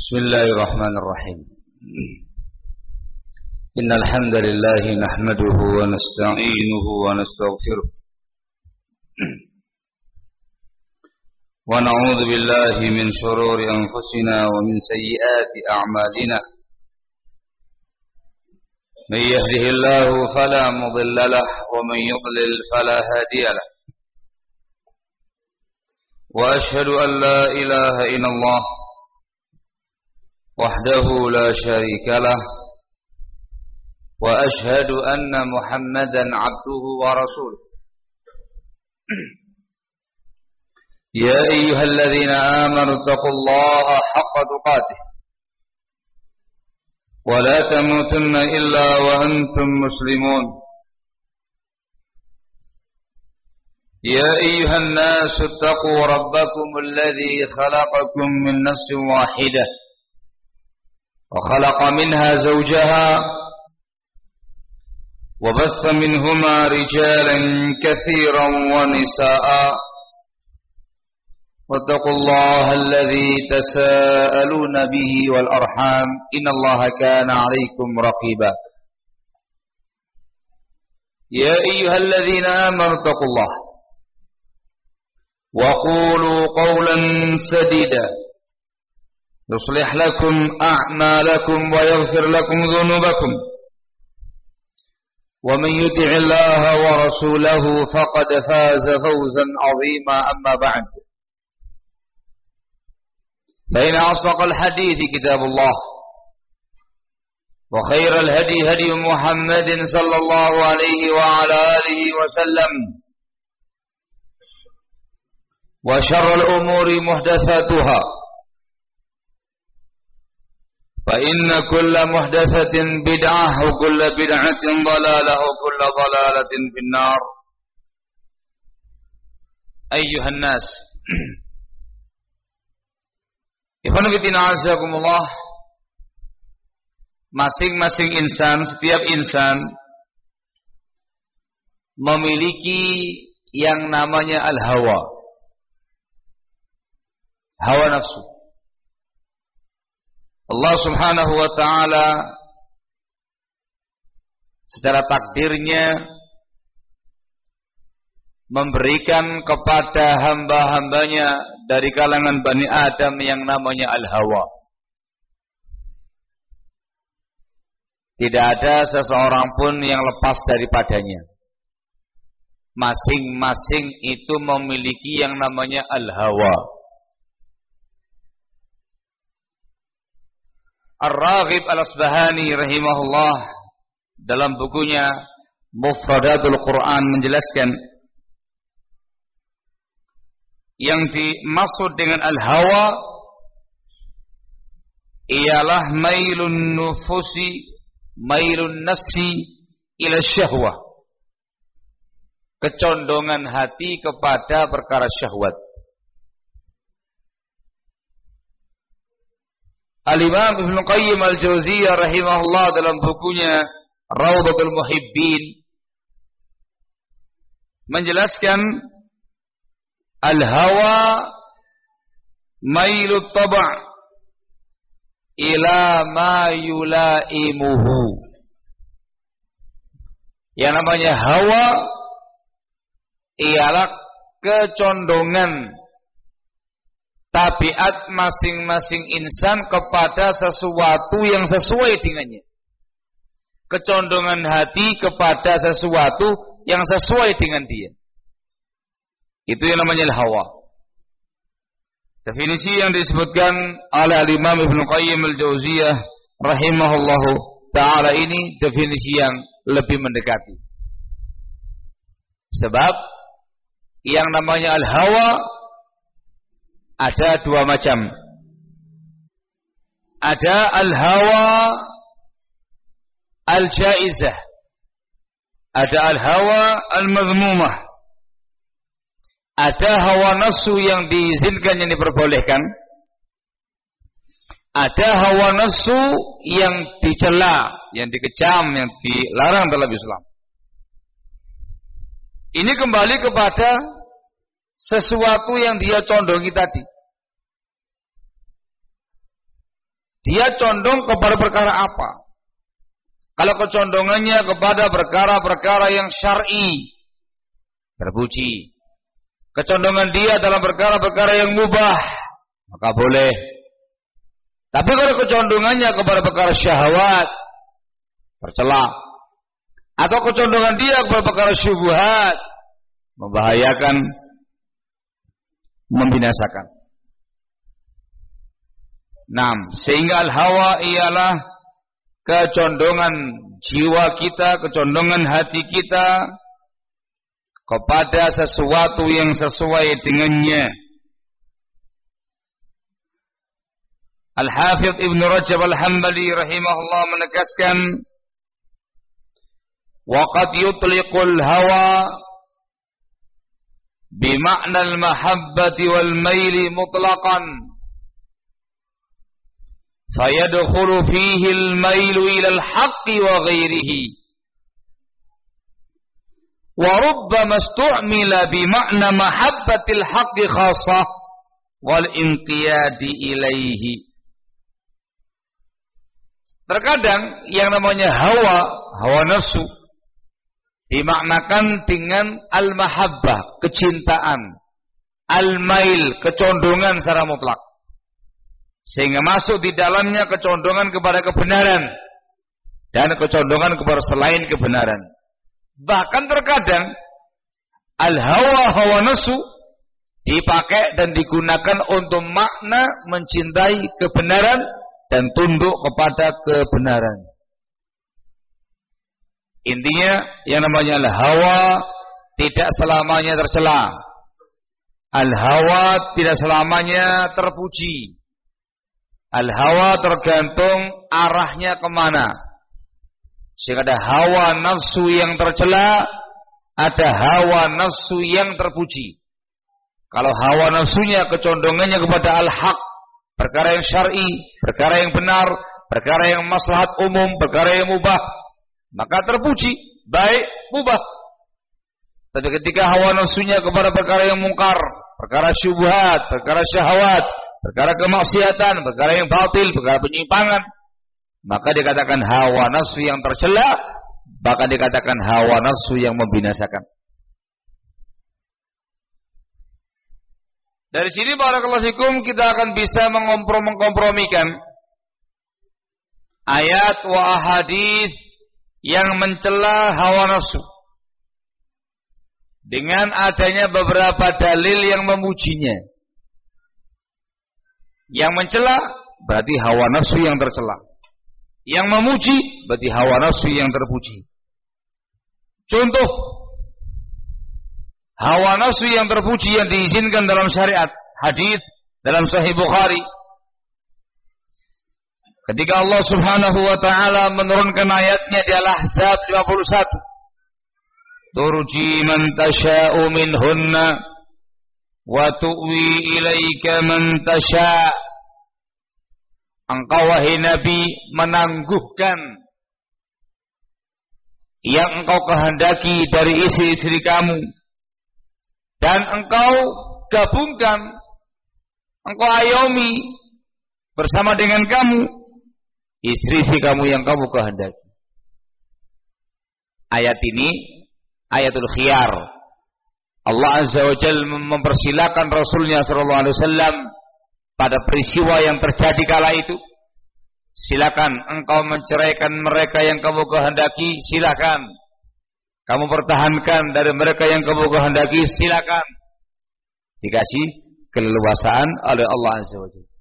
بسم الله الرحمن الرحيم إن الحمد لله نحمده ونستعينه ونستغفره ونعوذ بالله من شرور أنفسنا ومن سيئات أعمالنا من يهده الله فلا مضل له ومن يضلل فلا هادي له وأشهد أن لا إله إلا الله وحده لا شريك له وأشهد أن محمدا عبده ورسوله يا أيها الذين آمنوا اتقوا الله حق تقاته ولا تموتن إلا وأنتم مسلمون يا أيها الناس اتقوا ربكم الذي خلقكم من نفس واحدة وخلق منها زوجها وبث منهما رجالا كثيرا ونساء واتقوا الله الذي تساءلون به والأرحام إن الله كان عليكم رقيبا يا أيها الذين آمنوا اتقوا الله وقولوا قولا سديدا يصلح لكم أعمالكم ويغفر لكم ذنوبكم ومن يطع الله ورسوله فقد فاز فوزا عظيما أما بعد فإن أصدق الحديث كتاب الله وخير الهدي هدي محمد صلى الله عليه وعلى آله وسلم وشر الأمور محدثاتها فإن كل محدثة بدعة وكل بدعة ضلالة وكل ضلالة في النار أيها الناس Ikhwanuddina azakumullah. Masing-masing insan, setiap insan memiliki yang namanya al-hawa, hawa nafsu. Allah subhanahu wa ta'ala secara takdirnya memberikan kepada hamba-hambanya dari kalangan Bani Adam yang namanya al-hawa. Tidak ada seseorang pun yang lepas daripadanya. Masing-masing itu memiliki yang namanya al-hawa. Ar-Raghib Al-Asbahani rahimahullah dalam bukunya Mufradatul Quran menjelaskan yang dimaksud dengan al-hawa ialah mailun nafsi ila syahwah, kecondongan hati kepada perkara syahwat. Al-Imam Ibnu Qayyim Al-Jauziyah rahimahullah dalam bukunya Rawdatul Muhibbin menjelaskan al-hawa mailu taba' ila ma yulaimuhu. Yang namanya hawa ialah kecondongan tabiat masing-masing insan kepada sesuatu yang sesuai dengannya. Kecondongan hati kepada sesuatu yang sesuai dengan dia. Itu yang namanya al-hawa. Definisi yang disebutkan oleh Imam Ibnu Qayyim Al-Jauziyah rahimahullahu ta'ala ini definisi yang lebih mendekati. Sebab yang namanya al-hawa ada dua macam. Ada al-hawa al-jaizah. Ada al-hawa al-mazmumah. Ada hawa nafsu yang diizinkan, yang diperbolehkan. Ada hawa nafsu yang dicela, yang dikecam, yang dilarang dalam Islam. Ini kembali kepada sesuatu yang dia condongi tadi. Dia condong kepada perkara apa? Kalau kecondongannya kepada perkara-perkara yang syar'i, terpuji. Kecondongan dia dalam perkara-perkara yang mubah, maka boleh. Tapi kalau kecondongannya kepada perkara syahwat, tercela. Atau kecondongan dia kepada perkara syubhat, membahayakan, membinasakan. 6. Sehingga al-hawa ialah kecondongan jiwa kita, kecondongan hati kita kepada sesuatu yang sesuai dengannya. Al-Hafidh Ibn Rajab Al-Hambali rahimahullah menegaskan, waqad yutliqul hawa bima'na al-mahabbati wal maili mutlaqan, fayadkhulu fihi al-mailu ila al-haqqi wa ghairihi, wa rubbama istu'mila bima'na mahabbatil haqqi khassah wal inqiyadi ilaihi. Terkadang yang namanya hawa nafsu dimaknakan dengan al-mahabbah, kecintaan, al-mail, kecondongan secara mutlak. Sehingga masuk di dalamnya kecondongan kepada kebenaran dan kecondongan kepada selain kebenaran. Bahkan terkadang hawa nafsu dipakai dan digunakan untuk makna mencintai kebenaran dan tunduk kepada kebenaran. Intinya yang namanya al-hawa tidak selamanya tercela. Al-hawa tidak selamanya terpuji. Al-hawa tergantung arahnya kemana. Sehingga ada hawa nafsu yang tercela, ada hawa nafsu yang terpuji. Kalau hawa nafsunya kecondongannya kepada al-haq, perkara yang syar'i, perkara yang benar, perkara yang maslahat umum, perkara yang mubah, maka terpuji, baik, mubah. Tapi ketika hawa nafsunya kepada perkara yang mungkar, perkara syubhat, perkara syahwat, perkara kemaksiatan, perkara yang batil, perkara penyimpangan, maka dikatakan hawa nafsu yang tercela, bahkan dikatakan hawa nafsu yang membinasakan. Dari sini barakallahu fikum kita akan bisa mengkompromikan ayat wa ahadits yang mencela hawa nafsu dengan adanya beberapa dalil yang memujinya. Yang mencela berarti hawa nafsu yang tercela. Yang memuji berarti hawa nafsu yang terpuji. Contoh hawa nafsu yang terpuji yang diizinkan dalam syariat, hadis dalam Sahih Bukhari. Ketika Allah Subhanahu wa taala menurunkan ayatnya di Al-Ahzab 51. Turji man tasha'u minhunna wa tu'wi ilaika man tasha'. Engkau wahai Nabi menangguhkan yang engkau kehendaki dari istri-istri kamu, dan engkau gabungkan, engkau ayomi bersama dengan kamu istri-istri kamu yang kamu kehendaki. Ayat ini ayatul khiyar. Allah Azza wa Jalla mempersilakan Rasulnya sallallahu alaihi wasallam pada peristiwa yang terjadi kala itu. Silakan engkau menceraikan mereka yang kamu kehendaki, silakan. Kamu pertahankan dari mereka yang kamu kehendaki, silakan. Dikasih keleluasaan oleh Allah Azza wa Jalla.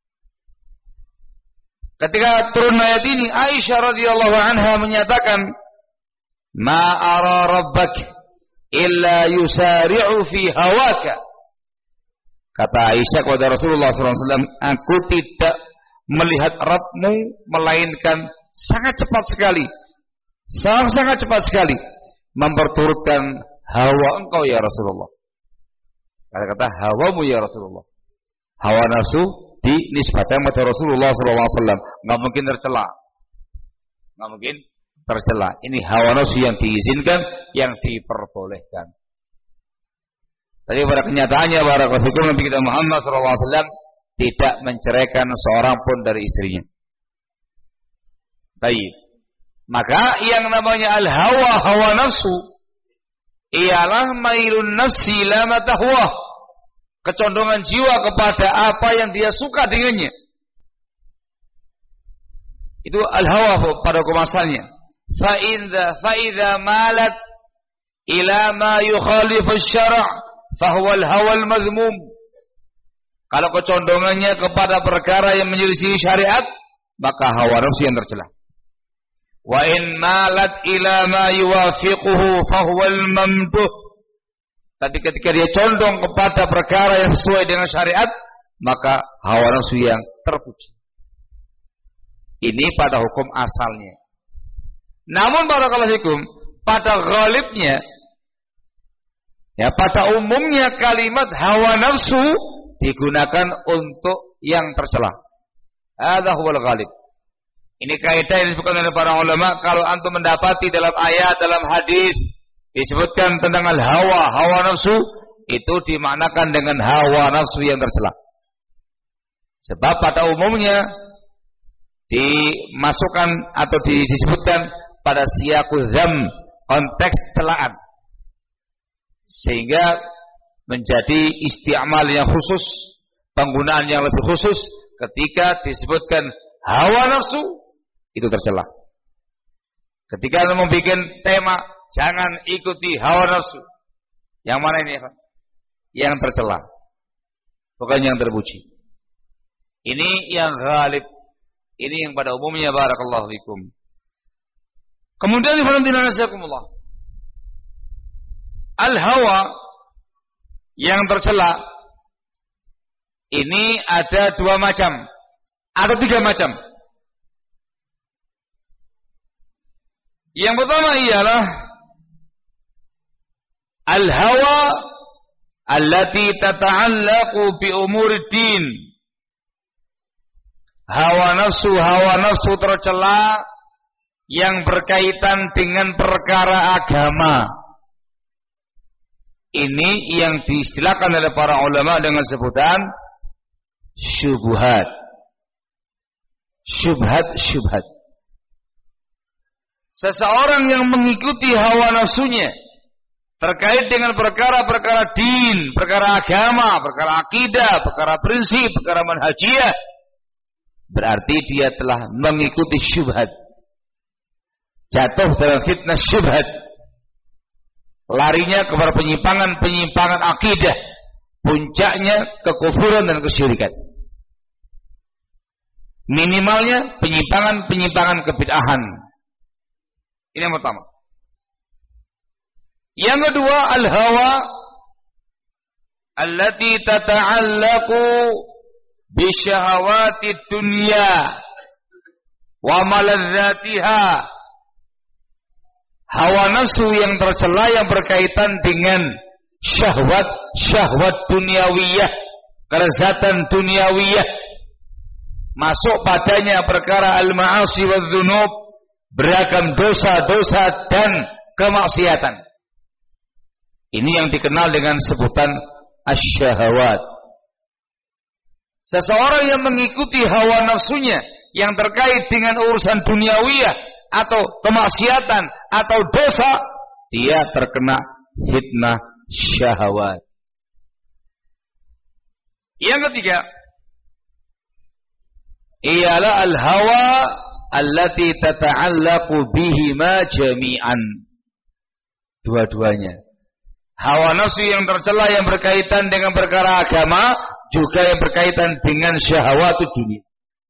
Ketika turun ayat ini, Aisyah radhiyallahu anha menyatakan, "Ma ara rabbak illa yusari'u fi hawaka." Kata Aisyah kepada Rasulullah SAW, aku tidak melihat Rabbmu melainkan sangat cepat sekali, sangat cepat sekali memperturutkan hawa engkau ya Rasulullah. Kata-kata hawamu ya Rasulullah. Hawa nafsu dinisbatkan kepada Rasulullah SAW, nggak mungkin tercela, nggak mungkin tercela. Ini hawa nafsu yang diizinkan, yang diperbolehkan. Tapi pada kenyataannya barakallahu fikum Nabi kita Muhammad SAW tidak menceraikan seorang pun dari istrinya. Baik. Maka yang namanya al-hawa, hawa nafsu, ialah mailun nafsi la ma tahwa, kecondongan jiwa kepada apa yang dia suka dengannya. Itu al-hawa pada hukum asalnya. Fa idza malat ila ma yukhalifu asy-syara' fa huwa al-hawa al-madhmum. Kalau kecondongannya kepada perkara yang menyelisih syariat, maka hawa nafsu yang tercela. Wa in malat ila ma yuwafiquhu fa huwa al-mamduh. Tapi ketika dia condong kepada perkara yang sesuai dengan syariat, maka hawa nafsu yang terpuji. Ini pada hukum asalnya. Namun barakallahu fikum, pada ghalibnya, ya pada umumnya kalimat hawa nafsu digunakan untuk yang tercela. Hadza huwal ghalib. Ini kaidah yang disebutkan oleh para ulama. Kalau antum mendapati dalam ayat, dalam hadis disebutkan tentang al-hawa, hawa nafsu, itu dimaknakan dengan hawa nafsu yang tercela. Sebab pada umumnya dimasukkan atau disebutkan pada siyaqul dzam, konteks celaan, sehingga menjadi isti'mal yang khusus, penggunaan yang lebih khusus ketika disebutkan hawa nafsu itu tercela. Ketika membuat tema jangan ikuti hawa nafsu, yang mana ini ya? Yang tercela, bukan yang terpuji. Ini yang ghalib. Ini yang pada umumnya. Barakallahu fikum. Kemudian al-hawa yang tercela ini ada 2 macam atau 3 macam. Yang pertama ialah al-hawa allati tata'allaqu bi umuri din. Hawa nafsu tercela yang berkaitan dengan perkara agama. Ini yang diistilahkan oleh para ulama dengan sebutan syubhat. Syubhat. Seseorang yang mengikuti hawa nafsunya terkait dengan perkara-perkara din, perkara agama, perkara akidah, perkara prinsip, perkara manhajiyah, berarti dia telah mengikuti syubhat. Jatuh dalam fitnah syubhat. Larinya kepada penyimpangan akidah. Puncaknya kekufuran dan kesyirikan. Minimalnya penyimpangan kebid'ahan. Ini yang pertama. Yang kedua, al-hawa allati tata'allaqu bisyahawati dunya wa maladzatiha. Hawa nafsu yang tercela yang berkaitan dengan syahwat duniawiyah, kelezatan duniawiyah. Masuk padanya perkara al-ma'asi wa dzunub, beragam dosa-dosa dan kemaksiatan. Ini yang dikenal dengan sebutan asy-syahawat. Seseorang yang mengikuti hawa nafsunya yang terkait dengan urusan duniawiyah atau kemaksiatan atau dosa, dia terkena fitnah syahwat. Yang ketiga ialah al-hawa allati tata'allaqu bihima jami'an. Dua-duanya. Hawa nafsu yang tercela yang berkaitan dengan perkara agama, juga yang berkaitan dengan syahwat dunia.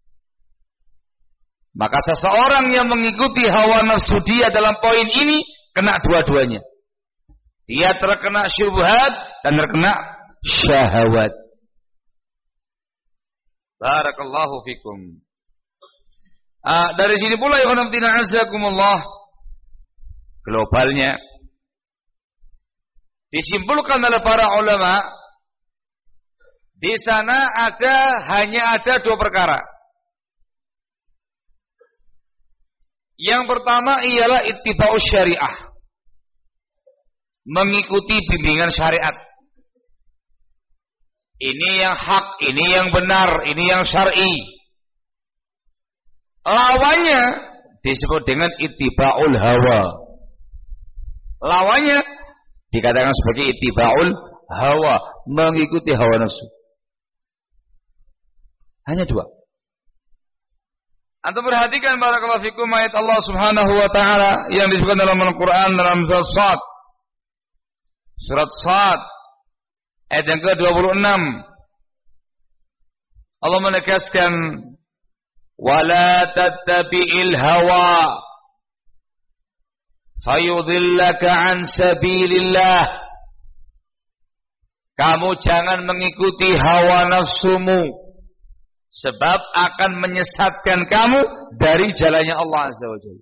Maka seseorang yang mengikuti hawa nafsu dia dalam poin ini kena dua-duanya. Dia terkena syubhat dan terkena syahwat. Barakallahu fikum. Dari sini pula ya khonamtina azakumullah, globalnya disimpulkan oleh para ulama, di sana hanya ada 2 perkara. Yang pertama ialah ittiba'us syariah, mengikuti bimbingan syariat. Ini yang hak, ini yang benar, ini yang syar'i. Lawannya disebut dengan ittiba'ul hawa. Lawannya dikatakan sebagai ittiba'ul hawa, mengikuti hawa nafsu. Hanya dua. Antum perhatikan barakallahu fikum ayat Allah Subhanahu wa taala yang disebutkan dalam Al-Qur'an dalam surat Shad. Surat Shad ayat yang ke-26. Allah menegaskan wala tattabi'il hawa fayudhillaka an sabilillah. Kamu jangan mengikuti hawa nafsumu, sebab akan menyesatkan kamu dari jalannya Allah Azza wa Jalla.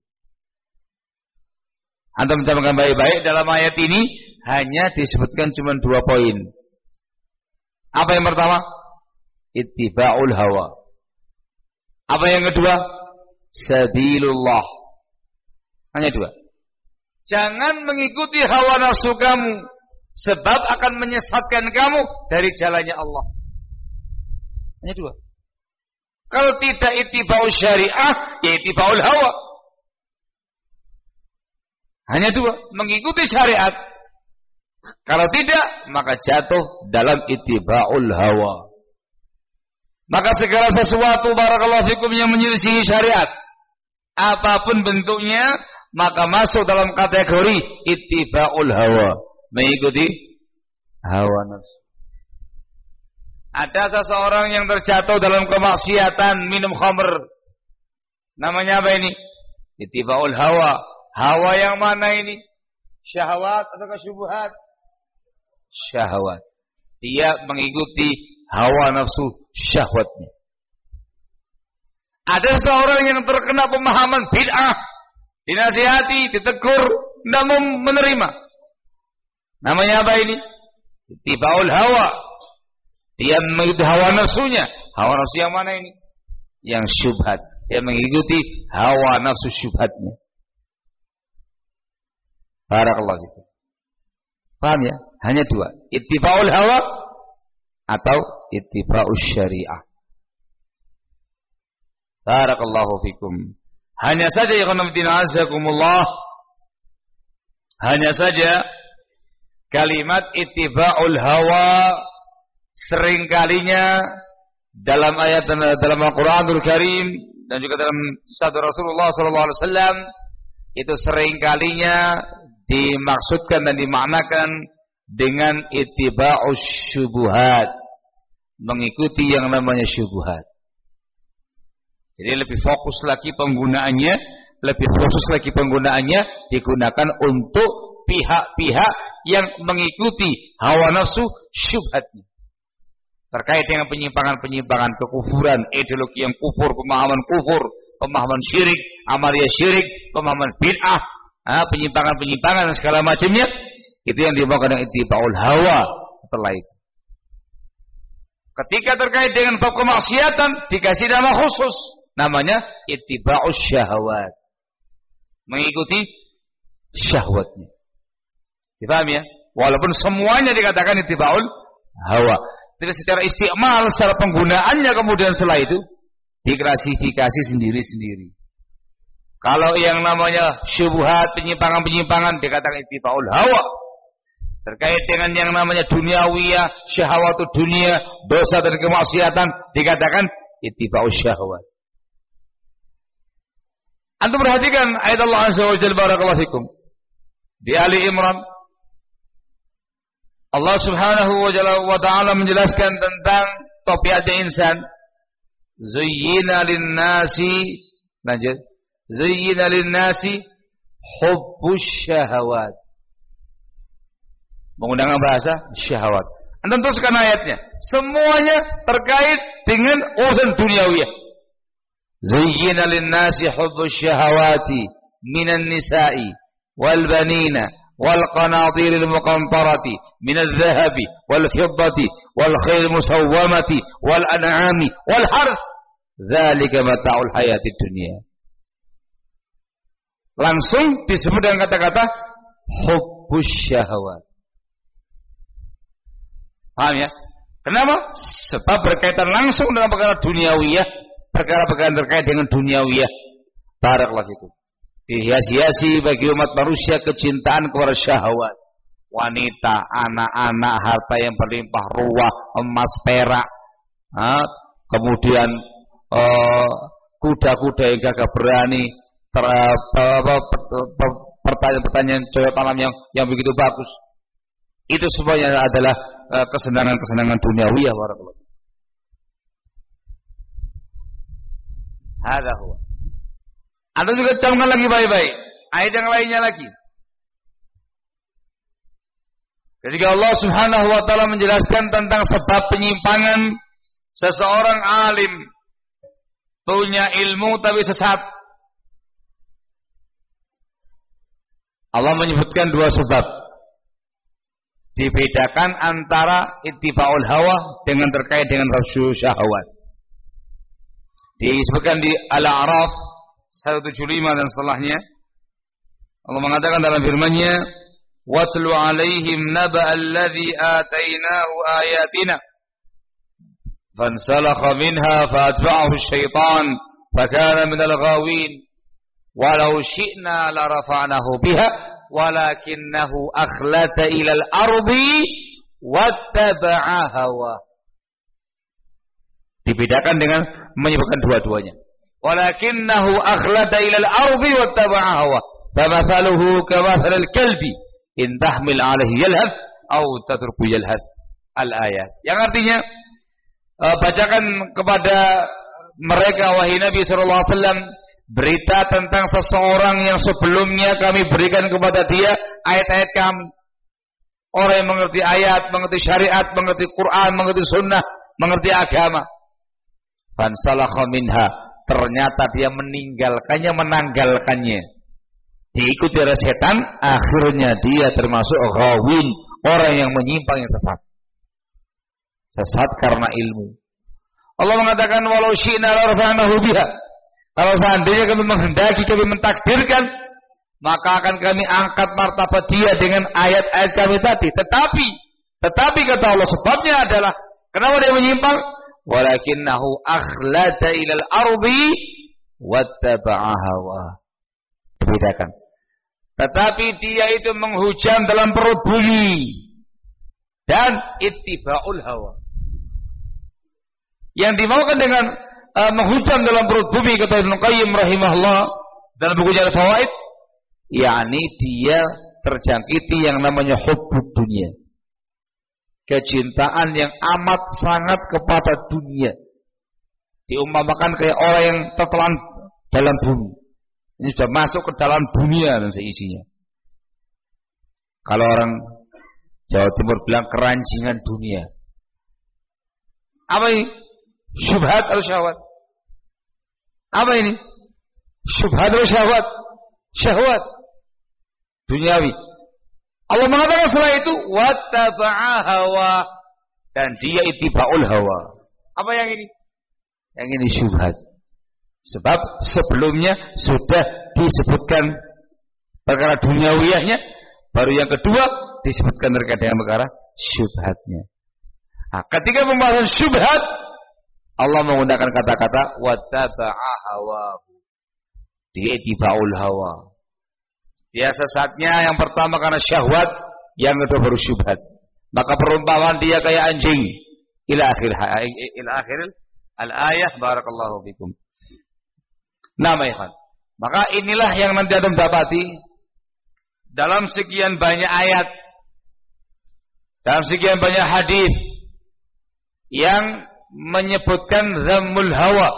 Antum mencatatkan baik-baik, dalam ayat ini hanya disebutkan cuma 2 poin. Apa yang pertama? Ittiba'ul hawa. Apa yang kedua? Sabilullah. Hanya 2. Jangan mengikuti hawa nafsu kamu, sebab akan menyesatkan kamu dari jalannya Allah. Hanya 2. Kalau tidak ittiba'ul syariah, ya ittiba'ul hawa. Hanya 2, mengikuti syariat. Kalau tidak, maka jatuh dalam ittiba'ul hawa. Maka segala sesuatu barakallahu fikum yang menyelisihi syariat, apapun bentuknya, maka masuk dalam kategori ittiba'ul hawa, mengikuti hawa nafsu. Ada seseorang yang terjatuh dalam kemaksiatan, minum khamr. Namanya apa ini? Ittiba'ul hawa. Hawa yang mana ini? Syahwat atau syubhat? Syahwat. Dia mengikuti hawa nafsu syahwatnya. Ada seorang yang terkena pemahaman bid'ah, dinasihati, ditegur, tidak mau menerima. Namanya apa ini? Ittiba'ul hawa. Dia mengikuti hawa nafsunya. Hawa nafsu yang mana ini? Yang syubhat. Dia mengikuti hawa nafsu syubhatnya. Barakallahu fikum. Paham ya? Hanya 2. Ittiba'ul hawa atau ittiba'us syariah. Barakallahu fikum. Hanya saja ya khonamtina azakumullah, hanya saja kalimat ittiba'ul hawa seringkalinya dalam ayat dalam Al-Qur'anul Karim dan juga dalam sabda Rasulullah sallallahu alaihi wasallam itu seringkalinya dimaksudkan dan dimaknakan dengan ittiba'us syubuhat, mengikuti yang namanya syubuhat. Jadi lebih fokus lagi penggunaannya, digunakan untuk pihak-pihak yang mengikuti hawa nafsu syubhatnya. Terkait dengan penyimpangan-penyimpangan, kekufuran, ideologi yang kufur, pemahaman syirik, amalia syirik, pemahaman bid'ah, penyimpangan-penyimpangan dan segala macamnya, itu yang dimaksud dengan ittiba'ul hawa setelah itu. Ketika terkait dengan bab kemaksiatan dikasih nama khusus, namanya ittiba'us syahwat, mengikuti syahwatnya. Dipahami ya? Walaupun semuanya dikatakan ittiba'ul hawa, tidak secara istiqmal, secara penggunaannya kemudian setelah itu diklasifikasi sendiri-sendiri. Kalau yang namanya syubhat, penyimpangan-penyimpangan dikatakan ittiba'ul hawa. Terkait dengan yang namanya duniawiyah, syahwatu dunia, dosa dan kemaksiatan dikatakan ittiba'us syahwat. Antum perhatikan ayat Allah Azza wa Jalla barakallahu fikum. Di Ali Imran Allah Subhanahu wa ta'ala menjelaskan tentang tabiatnya insan. Zuyyina lin-nasi, lanjut. Zuyyina lin-nasi hubbus syahawat. Menggunakan bahasa syahwat. Anda teruskan ayatnya. Semuanya terkait dengan urusan duniawiyah. Zuyyina lin-nasi hubbus syahawati minan nisa'i wal banina wal qanatir al-muqantarati min adh-dhahabi wal fiddati wal khayl musawwamati wal an'ami wal harth. Dzalika mata'ul hayatid dunya. Langsung disebut dengan kata-kata hubbus syahawat. Paham ya? Kenapa? Sebab berkaitan langsung dengan perkara duniawiyah, perkara-perkara terkait dengan duniawiyah. Barakallahu fikum. Dihiasi-hiasi bagi umat manusia kecintaan kepada syahwat. Wanita, anak-anak, harta yang berlimpah ruah, emas, perak. Kemudian kuda-kuda yang gagah berani, pertanyaan-pertanyaan cewek malam yang begitu bagus. Itu semuanya adalah kesenangan-kesenangan duniawi ya warahmatullahi. Hadza huwa. Anda juga camkan lagi baik-baik. Ayat yang lainnya lagi. Ketika Allah Subhanahu wa taala menjelaskan tentang sebab penyimpangan seseorang alim punya ilmu tapi sesat. Allah menyebutkan dua sebab. Dibedakan antara ittiba'ul hawa dengan terkait dengan nafsu syahwat. Disebutkan di Al-A'raf 175 dan setelahnya. Allah mengatakan dalam firman-Nya, "Watlu 'alaihim naba'al ladzi atainahu ayatina fansalakha minha fa'atba'ahu asy-syaitan fakana minal ghawin walau syi'na la rafa'nahu biha walakinnahu akhlata ilal ardi wattaba'a hawa." Dibedakan dengan menyebutkan dua-duanya. Walakinnahu akhlata ilal ardi wattaba'a hawa. Famathaluhu kamathalil kalbi in tahmil 'alaihi yalhath aw tatruku yalhath. Al-ayat. Yang artinya bacakan kepada mereka wahai Nabi sallallahu alaihi wasallam berita tentang seseorang yang sebelumnya kami berikan kepada dia ayat-ayat kami. Orang yang mengerti ayat, mengerti syariat, mengerti Quran, mengerti sunnah, mengerti agama. Fansalakha minha, ternyata dia meninggalkannya, menanggalkannya. Diikuti oleh setan, akhirnya dia termasuk ghawin, orang yang menyimpang, yang sesat. Sesat karena ilmu. Allah mengatakan walau syi'na la rafa'nahu biha. Kalau seandainya kami menghendaki, kami mentakdirkan, maka akan kami angkat martabat dia dengan ayat-ayat kami tadi. Tetapi kata Allah, sebabnya adalah kenapa dia menyimpang? Walakinnahu akhlata ilal ardi wattaba'a hawa. Dibedakan. Tetapi dia itu menghujam dalam perut bumi dan ittiba'ul hawa. Yang dimaukan dengan menghujam dalam perut bumi, kata Ibnu Qayyim rahimahullah dalam bukunya Al-Fawaid, yakni dia terjangkiti yang namanya hubbud dunia. Kecintaan yang amat sangat kepada dunia. Diumpamakan kayak orang yang tertelan dalam bumi. Ini sudah masuk ke dalam dunia dan seisinya. Kalau orang Jawa Timur bilang keranjingan dunia. Apa ini? Syubhat atau syahwat? Apa ini? Syubhat atau syahwat? Syahwat duniawi. Allah mengatakan setelah itu wattaba'a hawa, dan dia ittiba'ul hawa. Apa yang ini? Yang ini syubhat. Sebab sebelumnya sudah disebutkan perkara duniawiyahnya, baru yang kedua disebutkan terkait dengan perkara syubhatnya. Nah, ketika pembahasan syubhat, Allah menggunakan kata-kata wattaba'a hawahu. Dia ittiba'ul hawa. Dia sesatnya yang pertama karena syahwat, yang kedua baru syubhat. Maka perumpamaan dia kayak anjing. Ila akhir al-ayah. Barakallahu fikum. Ikhwan. Maka inilah yang nanti Anda dapati dalam sekian banyak ayat, dalam sekian banyak hadis yang menyebutkan dhammul hawa,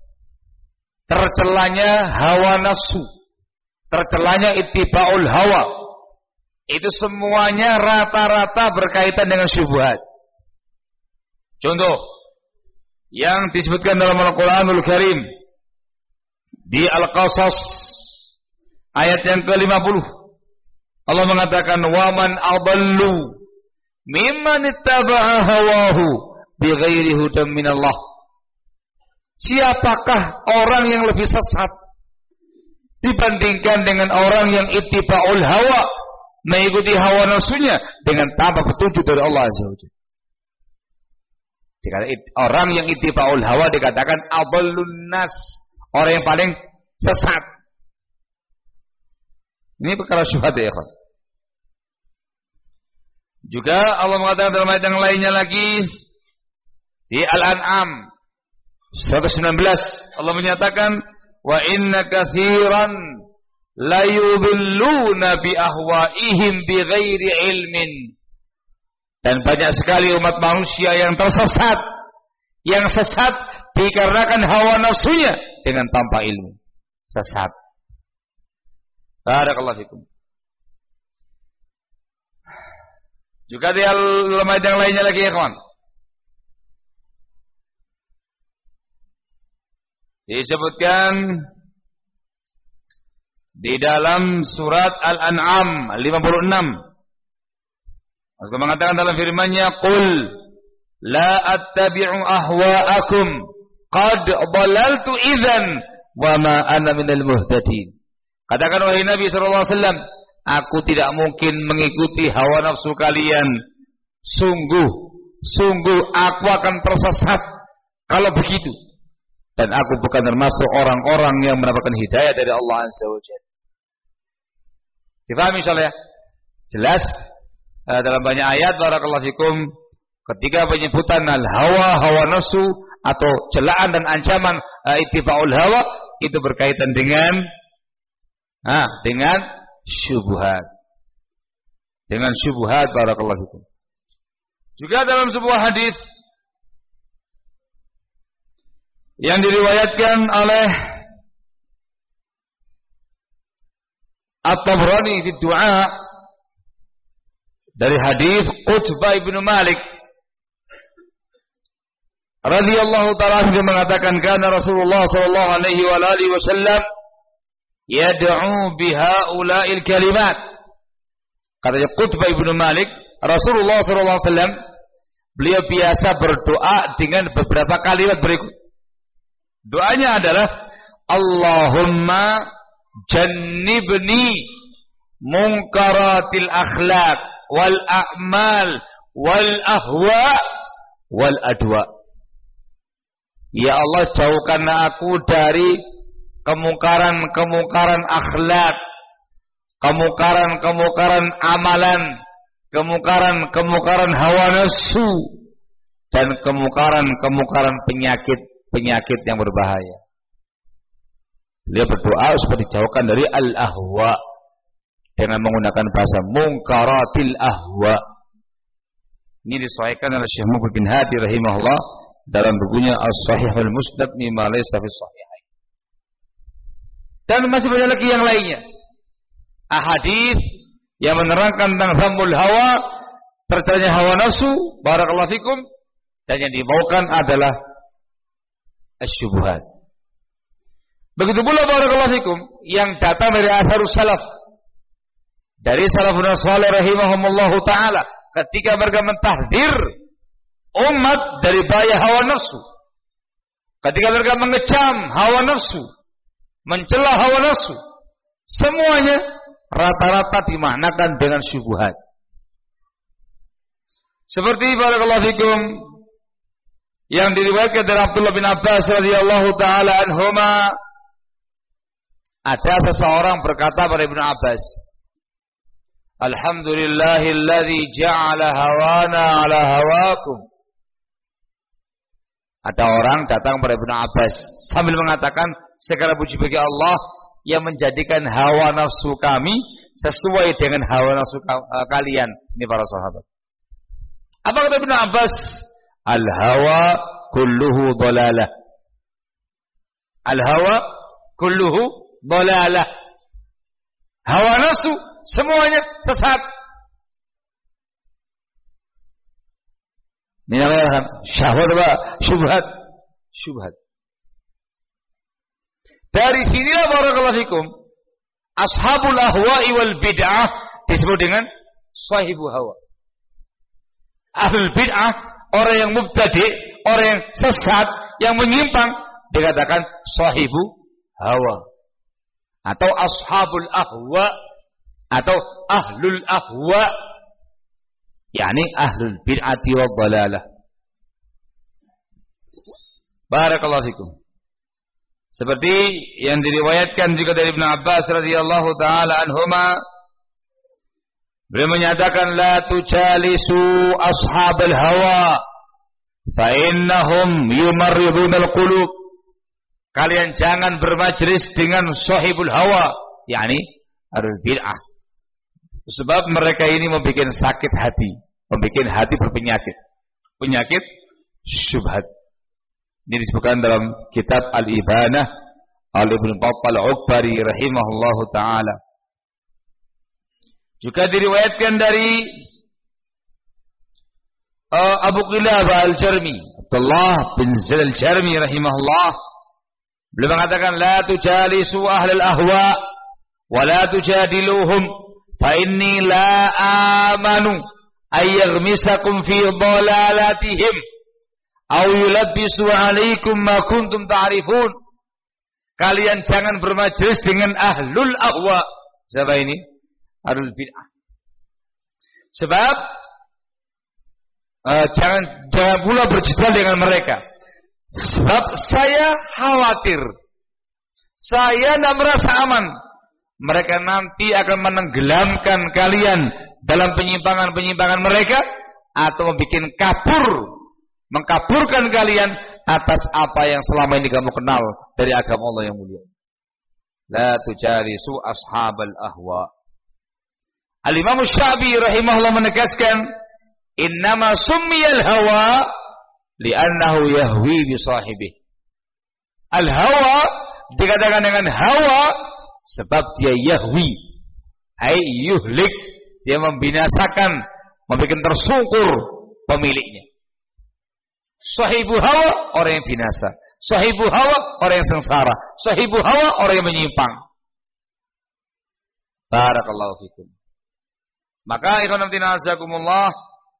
tercelanya hawa nafsu, tercelanya ittiba'ul hawa. Itu semuanya rata-rata berkaitan dengan syubhat. Contoh yang disebutkan dalam Al-Qur'anul Karim di Al-Qasas ayat yang ke-50, Allah mengatakan wa man adallu mimman ittaba'a hawahu bighairi hudan minallah. Siapakah orang yang lebih sesat dibandingkan dengan orang yang ittiba'ul hawa, mengikuti hawa nafsunya dengan tanpa petunjuk dari Allah Azza wa Jalla. Orang yang ittiba'ul hawa dikatakan adallun nas, orang yang paling sesat. Ini perkara syubhat ya, ikhwan. Juga Allah mengatakan dalam ayat yang lainnya lagi di Al-An'am 119 Allah menyatakan wa inna katsiran la yudhilluna bi ahwaihim bighairi ilmin. Dan banyak sekali umat manusia yang tersesat, yang sesat dikarenakan hawa nafsunya dengan tanpa ilmu. Sesat. Barakallahu fikum. Juga di ayat yang lainnya lagi ya kawan. Disebutkan di dalam surat Al-An'am 56. Allah mengatakan dalam firman-Nya, "Qul la attabi'u ahwa'akum qad dhalaltu idzan wa ma ana minal muhtadin." Katakan wahai Nabi sallallahu alaihi wasallam, aku tidak mungkin mengikuti hawa nafsu kalian. Sungguh aku akan tersesat kalau begitu. Dan aku bukan termasuk orang-orang yang mendapatkan hidayah dari Allah Azza wa Jalla. Difahami insyaallah ya? Jelas dalam banyak ayat barakallahu fikum ketika penyebutan hawa nafsu atau celaan dan ancaman ittifaul hawa itu berkaitan dengan syubhat. Dengan syubhat barakallahu fikum. Juga dalam sebuah hadis yang diriwayatkan oleh At-Tabrani di Du'a dari hadis Utbah bin Malik radhiyallahu ta'ala anhu mengatakan kana Rasulullah sallallahu alaihi wa alihi wasallam yad'u bihaula'il kalimat. Katanya Utbah bin Malik, Rasulullah sallallahu alaihi wasallam beliau biasa berdoa dengan beberapa kalimat berikut. Doanya adalah Allahumma jannibni munkaratil akhlaq wal a'mal wal ahwa wal adwa. Ya Allah, jauhkan aku dari kemungkaran akhlak, kemungkaran amalan, kemungkaran hawa nafsu, dan kemungkaran penyakit yang berbahaya. Dia berdoa supaya dijauhkan dari al-ahwa dengan menggunakan bahasa munkaratil ahwa. Ini disesuaikan oleh Syekh Muqbil bin Hadi rahimahullah dalam bukunya As-Sahih al-Musnad mimma laysa fi sahihain. Dan masih banyak lagi yang lainnya. Ahadits yang menerangkan tentang dhammul hawa, tercelanya hawa nafsu, barakallahu fikum, dan yang dibawakan adalah asyubhat. Begitu pula barakallahu fikum yang datang dari atharus salaf, dari salafun salih rahimahumullahu taala ketika mereka mentahdir umat dari bahaya hawa nafsu, ketika mereka mengecam hawa nafsu, mencela hawa nafsu, semuanya rata-rata dimaknakan dengan syubhat. Seperti barakallahu fikum yang diriwayatkan dari Abdullah bin Abbas radhiyallahu taala anhuma, ada seseorang berkata pada Ibnu Abbas, alhamdulillahilladzi ja'ala hawana ala hawakum. Ada orang datang pada Ibnu Abbas sambil mengatakan, segala puji bagi Allah yang menjadikan hawa nafsu kami sesuai dengan hawa nafsu kalian. Ini para sahabat. Apa kata Ibnu Abbas? Al-hawa kulluhu dhalalah. Al-hawa kulluhu dhalalah. Hawa nafsu semuanya sesat. Ini namanya syahwat apa? Syubhat. Syubhat. Dari sinilah barakallahu fikum ashabul ahwa'i wal bid'ah disebut dengan sahibu hawa. Ahlul bid'ah, orang yang mubtadi, orang yang sesat, yang menyimpang, dikatakan sahibu hawa. Atau ashabul ahwa, atau ahlul ahwa, yakni ahlul bid'ati wa dhalalah. Barakallahu fikum. Seperti yang diriwayatkan juga dari Ibnu Abbas radhiyallahu taala anhuma, beliau menyatakan la tujalisu ashabal hawa fa innahum yumarridunal qulub. Kalian jangan bermajlis dengan sahibul hawa, yakni ahlul bid'ah. Sebab mereka ini membuat sakit hati, membuat hati berpenyakit, penyakit syubhat. Ini disebutkan dalam kitab Al-Ibanah oleh Ibnu Battal Al-Ukbari rahimahullahu taala. Juga diriwayatkan dari Abu Qilabah Al-Jarmi, Abdullah bin Zaid Al-Jarmi rahimahullah, beliau mengatakan la tujalisu ahlal ahwa wa la tujadiluhum fa inni la amanu ay yaghmisakum fi dhalalatihim aw yulabbisu alaikum ma kuntum ta'rifun. Kalian jangan bermajlis dengan ahlul ahwa. Siapa ini? Ahlul bid'ah. Sebab jangan pula berjidal dengan mereka. Sebab saya khawatir, saya tidak merasa aman, mereka nanti akan menenggelamkan kalian dalam penyimpangan-penyimpangan mereka, atau membuat mengkaburkan kalian atas apa yang selama ini kamu kenal dari agama Allah yang mulia. La tujalisu ashabal ahwa. Al-Imam Syafi'i rahimahullah menegaskan, innama summiyal hawa li'annahu yahwi bi sahibih. Al-hawa dikatakan dengan hawa sebab dia yahwi, ay yuhlik, dia membinasakan, membuat tersungkur pemiliknya. Sahibu hawa orang yang binasa, sahibu hawa orang yang sengsara, sahibu hawa orang yang menyimpang. Barakallahu fikum. Maka ikhwan fillah azakumullah,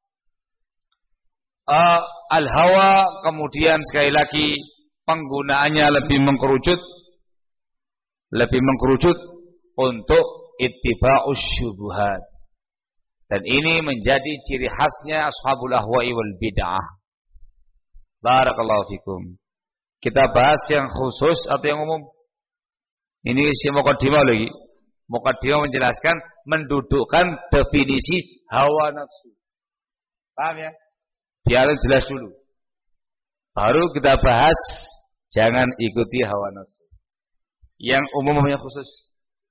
al-hawa kemudian sekali lagi penggunaannya lebih mengkerucut untuk ittiba'us syubhat. Dan ini menjadi ciri khasnya ashabul ahwa'i wal bid'ah. Barakallahu fikum. Kita bahas yang khusus atau yang umum? Ini si muqaddimah lagi. Muqaddimah menjelaskan, mendudukkan definisi hawa nafsu. Paham ya? Biar jelas dulu. Baru kita bahas, jangan ikuti hawa nafsu. Yang umum yang khusus.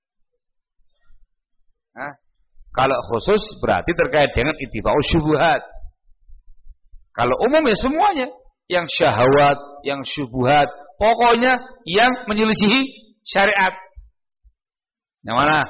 Kalau khusus berarti terkait dengan ittiba'us syubhat. Kalau umum ya semuanya. Yang syahwat, yang syubhat, pokoknya yang menyelisihi syariat. Yang mana?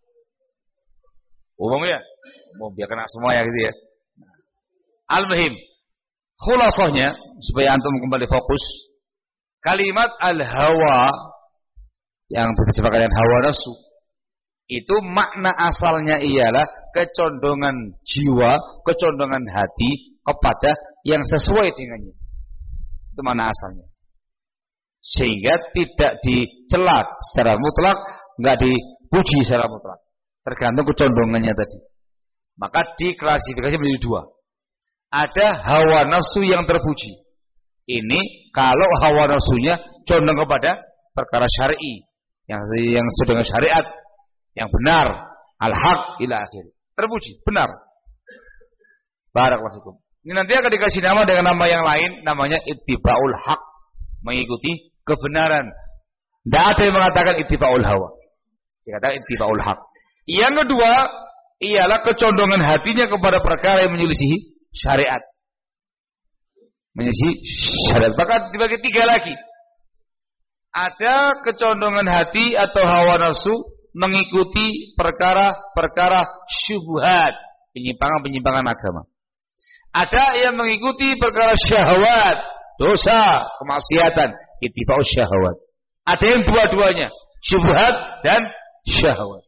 Umum ya? Umum, biar kena semua ya gitu ya. Al-muhim, khulasahnya, supaya antum kembali fokus, kalimat al-hawa yang diterjemahkan dengan hawa nafsu, itu makna asalnya ialah kecondongan jiwa, kecondongan hati kepada yang sesuai dengannya. Itu mana asalnya. Sehingga tidak dicela secara mutlak, enggak dipuji secara mutlak. Tergantung kecondongannya tadi. Maka diklasifikasi menjadi dua. Ada hawa nafsu yang terpuji. Ini kalau hawa nafsunya condong kepada perkara syar'i, yang sesuai dengan syariat, yang benar, al-haq ila akhir. Terpuji, benar. Barakallahu fikum. Ini nanti akan dikasih nama dengan nama yang lain, namanya ittiba'ul haq, mengikuti kebenaran. Tidak ada yang mengatakan ittiba'ul hawa. Dikatakan ittiba'ul haq. Yang kedua ialah kecondongan hatinya kepada perkara yang menyelisihi syariat. Menyelisihi syariat. Maka dibagi tiga lagi. Ada kecondongan hati atau hawa nafsu mengikuti perkara-perkara syubhat, penyimpangan-penyimpangan agama. Ada yang mengikuti perkara syahwat, dosa, kemaksiatan, ittiba'us syahwat. Ada yang dua-duanya, syubhat dan syahwat.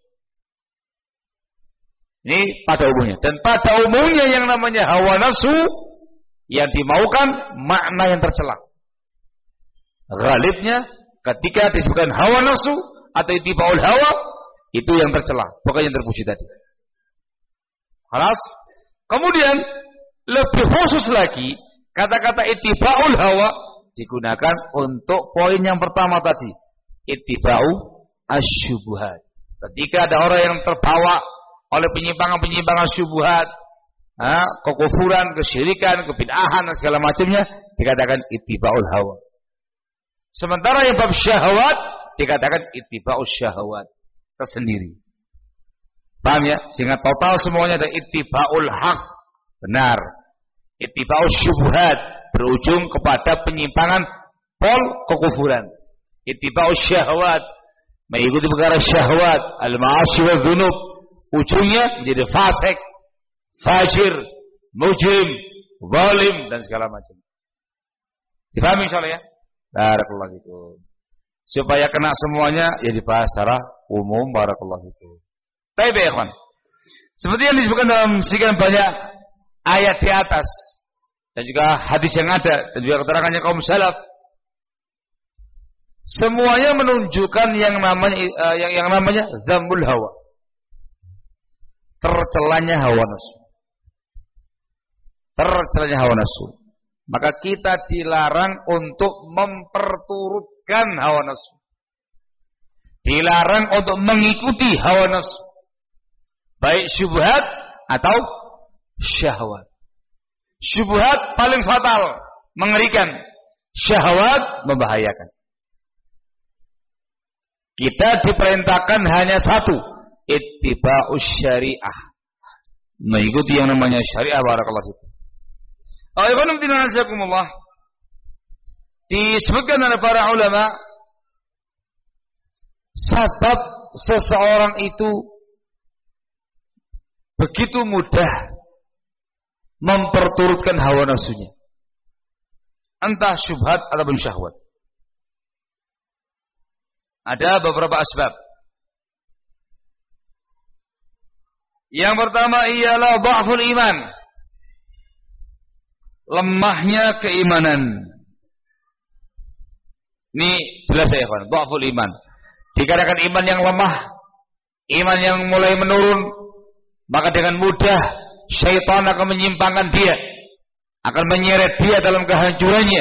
Ini pada umumnya. Dan pada umumnya yang namanya hawa nafsu, yang dimaukan makna yang tercela. Ghalibnya ketika disebutkan hawa nafsu atau ittiba'ul hawa, itu yang tercela, bukan yang terpuji tadi. Khalas. Kemudian lebih khusus lagi, kata-kata ittiba'ul hawa digunakan untuk poin yang pertama tadi, ittiba'u asyubuhat. Ketika ada orang yang terbawa oleh penyimpangan-penyimpangan syubhat, kekufuran, kesyirikan, kebid'ahan dan segala macamnya, dikatakan ittiba'ul hawa. Sementara yang bab syahwat dikatakan ittiba'us syahwat tersendiri. Paham ya? Sehingga total semuanya ada ittiba'ul haq, benar. Ittiba'us syubhat berujung kepada penyimpangan pol kekufuran. Ittiba'us syahwat mengikuti perkara syahwat, al-ma'asyi wa dzunub, ujungnya menjadi fasik, fajir, mujrim, zalim dan segala macam. Dipahami insyaallah ya? Barakallahu fikum. Supaya kena semuanya ya dibahas secara umum. Barakallahu fikum. Baik ya ikhwan. Seperti yang disebutkan dalam sekian banyak ayat di atas dan juga hadis yang ada dan juga keterangannya kaum salaf, semuanya menunjukkan yang namanya dzambul hawa. Tercelanya hawa nafsu. Tercelanya hawa nafsu. Maka kita dilarang untuk memperturutkan hawa nafsu. Dilarang untuk mengikuti hawa nafsu. Baik syubhat atau syahwat. Syubhat paling fatal, mengerikan. Syahwat membahayakan. Kita diperintahkan hanya satu, ittiba'us syariah. Mengikuti yang namanya syariah. Barakallahu fikum. Ayuhum dinanasakumullah. Disebutkan oleh para ulama, sebab seseorang itu begitu mudah memperturutkan hawa nafsunya, entah syubhat ataupun syahwat. Ada beberapa asbab. Yang pertama ialah dha'ful iman, lemahnya keimanan. Ini jelas ya kawan, dha'ful iman. Dikarenakan iman yang lemah, iman yang mulai menurun, maka dengan mudah syaitan akan menyimpangkan dia, akan menyeret dia dalam kehancurannya.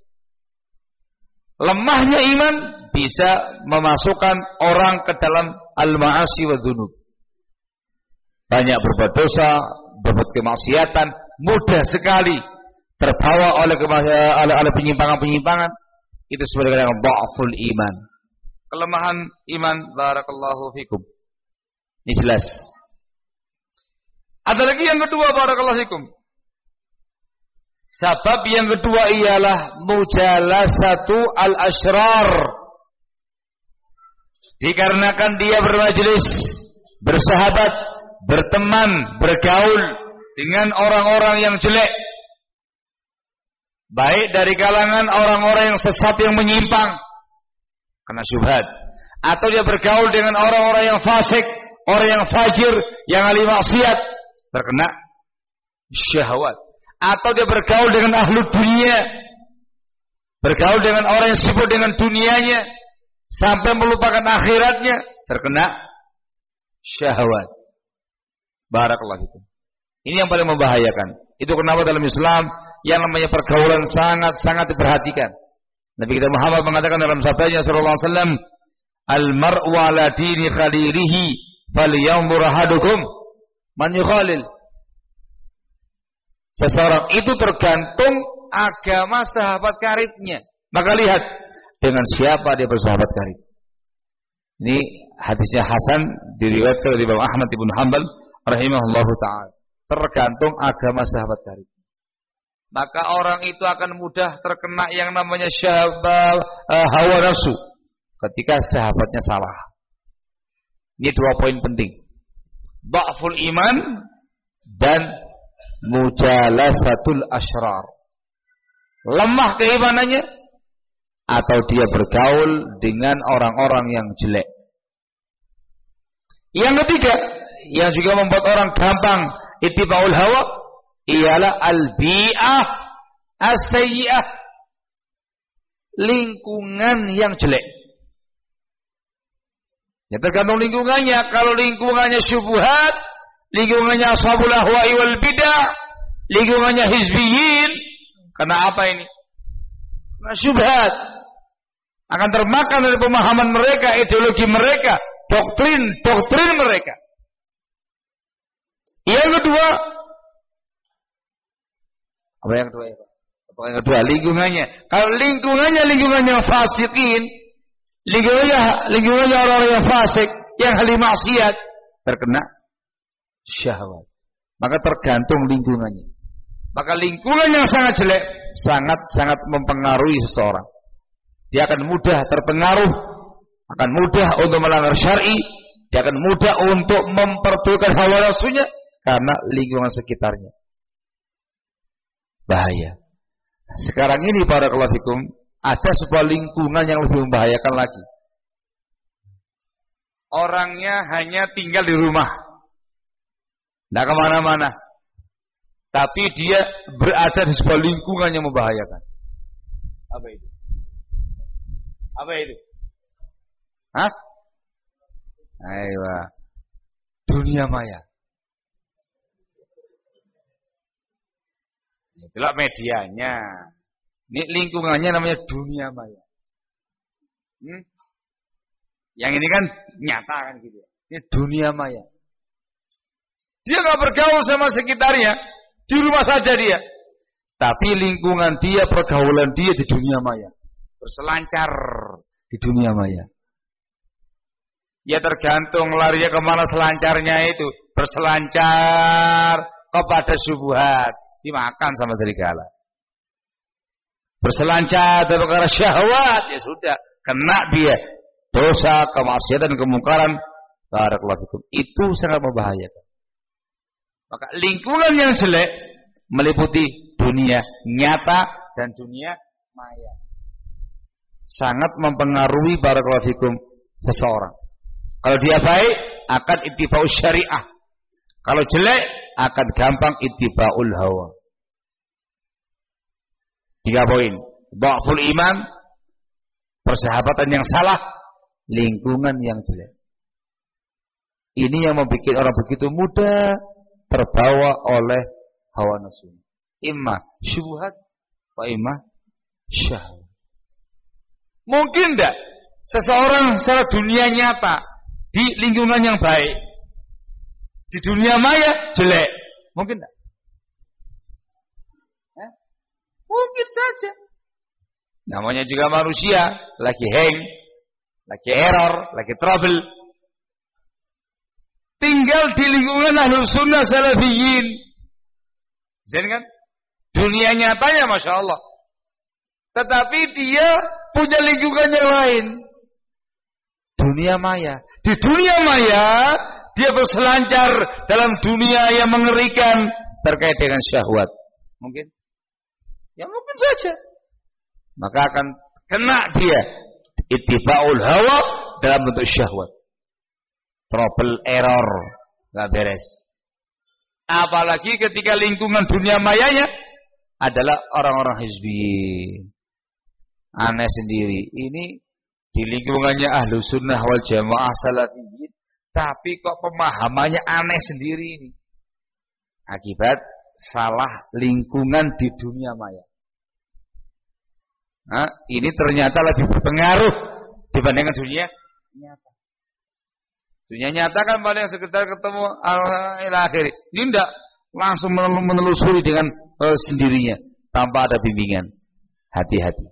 Lemahnya iman bisa memasukkan orang ke dalam al-ma'asi wa dzunub. Banyak berbuat dosa, berbuat kemaksiatan, mudah sekali terbawa oleh penyimpangan-penyimpangan. Itu sebenarnya dengan dha'ful iman, kelemahan iman. Barakallahu fikum. Ini jelas. Ada lagi yang kedua, barakallahu fikum. Sebab yang kedua ialah mujalasatu al-asyrar. Dikarenakan dia bermajlis, bersahabat, berteman, bergaul dengan orang-orang yang jelek, baik dari kalangan orang-orang yang sesat yang menyimpang karena syubhat, atau dia bergaul dengan orang-orang yang fasik, orang yang fajir, yang ahli maksiat, terkena syahwat, atau dia bergaul dengan ahlu dunia, bergaul dengan orang yang sibuk dengan dunianya sampai melupakan akhiratnya, terkena syahwat. Barakallahu fikum. Ini yang paling membahayakan. Itu kenapa dalam Islam yang namanya pergaulan sangat-sangat diperhatikan. Nabi kita Muhammad mengatakan dalam sabdanya sallallahu alaihi wasallam, "Al-mar'u 'ala dini khalilihi falyanzur ahadukum man yukhalil." Seseorang itu tergantung agama sahabat karibnya. Maka lihat dengan siapa dia bersahabat karib. Ini hadisnya hasan, diriwayatkan oleh Imam Ahmad bin Hanbal rahimahullahu ta'ala. Tergantung agama sahabat karib. Maka orang itu akan mudah terkena yang namanya hawa nafsu ketika sahabatnya salah. Ini dua poin penting. Dha'ful iman dan mujalasatul asyrar. Lemah keimanannya atau dia bergaul dengan orang-orang yang jelek. Yang ketiga, yang juga membuat orang gampang ittiba'ul hawa ialah al-bi'ah as-sayyi'ah, lingkungan yang jelek. Ya tergantung lingkungannya. Kalau lingkungannya syubhat, lingkungannya ashabul ahwa'i wal bidah, lingkungannya hizbiyin, karena apa ini? Karena syubhat. akan termakan dari pemahaman mereka, ideologi mereka, doktrin mereka. Yang kedua, apa yang kedua ya Pak? Apa yang kedua? Lingkungannya. Kalau lingkungannya fasikin, lingkungannya orang-orang yang fasik, yang ahli maksiat, terkena syahwat. Maka tergantung lingkungannya. Maka lingkungan yang sangat jelek sangat mempengaruhi seseorang. Dia akan mudah terpengaruh, akan mudah untuk melanggar syar'i, dia akan mudah untuk mempertujukan hawa nafsunya karena lingkungan sekitarnya. Bahaya. Sekarang ini barakallahu fikum, ada sebuah lingkungan yang lebih membahayakan lagi. Orangnya hanya tinggal di rumah, tidak kemana-mana, tapi dia berada di sebuah lingkungan yang membahayakan. Apa itu? Apa itu? Hah? Aiyah. Dunia maya. Itulah medianya. Ini lingkungannya namanya dunia maya. Yang ini kan nyata kan gitu. Ini dunia maya. Dia nggak bergaul sama sekitarnya, di rumah saja dia. Tapi lingkungan dia, pergaulan dia di dunia maya, berselancar di dunia maya. Ya tergantung larinya kemana selancarnya itu. Berselancar kepada syubhat, dimakan sama serigala. Berselancar dalam perkara syahwat, ya sudah, kena dia dosa, kemaksiatan, kemungkaran. Barakallahu fikum. Itu sangat membahayakan. Maka lingkungan yang jelek meliputi dunia nyata dan dunia maya. Sangat mempengaruhi barakallahu fikum seseorang. Kalau dia baik akan ittiba'us syariah. Kalau jelek akan gampang ittiba'ul hawa. 3 poin. Dha'ful iman, persahabatan yang salah, lingkungan yang jelek. Ini yang membuat orang begitu mudah terbawa oleh hawa nafsu. Imma syubhat wa imma syahwat. Mungkin enggak seseorang secara dunia nyata di lingkungan yang baik, di dunia maya jelek? Mungkin enggak? Mungkin saja. Namanya juga manusia, lagi hang, lagi error, lagi trouble. Tinggal di lingkungan Ahlus Sunnah Salafiyin. Jadi kan dunia nyatanya Masya Allah, tetapi dia punya lingkungan yang lain, dunia maya. Di dunia maya dia berselancar dalam dunia yang mengerikan terkait dengan syahwat. Mungkin? Ya mungkin saja. Maka akan kena dia ittiba'ul hawa dalam bentuk syahwat. Trouble, error, gak beres. Apalagi ketika lingkungan dunia mayanya adalah orang-orang hizbi, aneh sendiri. Ini di lingkungannya Ahlus Sunnah wal Jamaah Salafiyin, tapi kok pemahamannya aneh sendiri ini. Akibat salah lingkungan di dunia maya. Nah, ini ternyata lebih berpengaruh dibandingkan dunia nyata. Dunia nyata kan paling sekedar ketemu akhir. Ini tidak langsung menelusuri dengan sendirinya tanpa ada bimbingan. Hati-hati.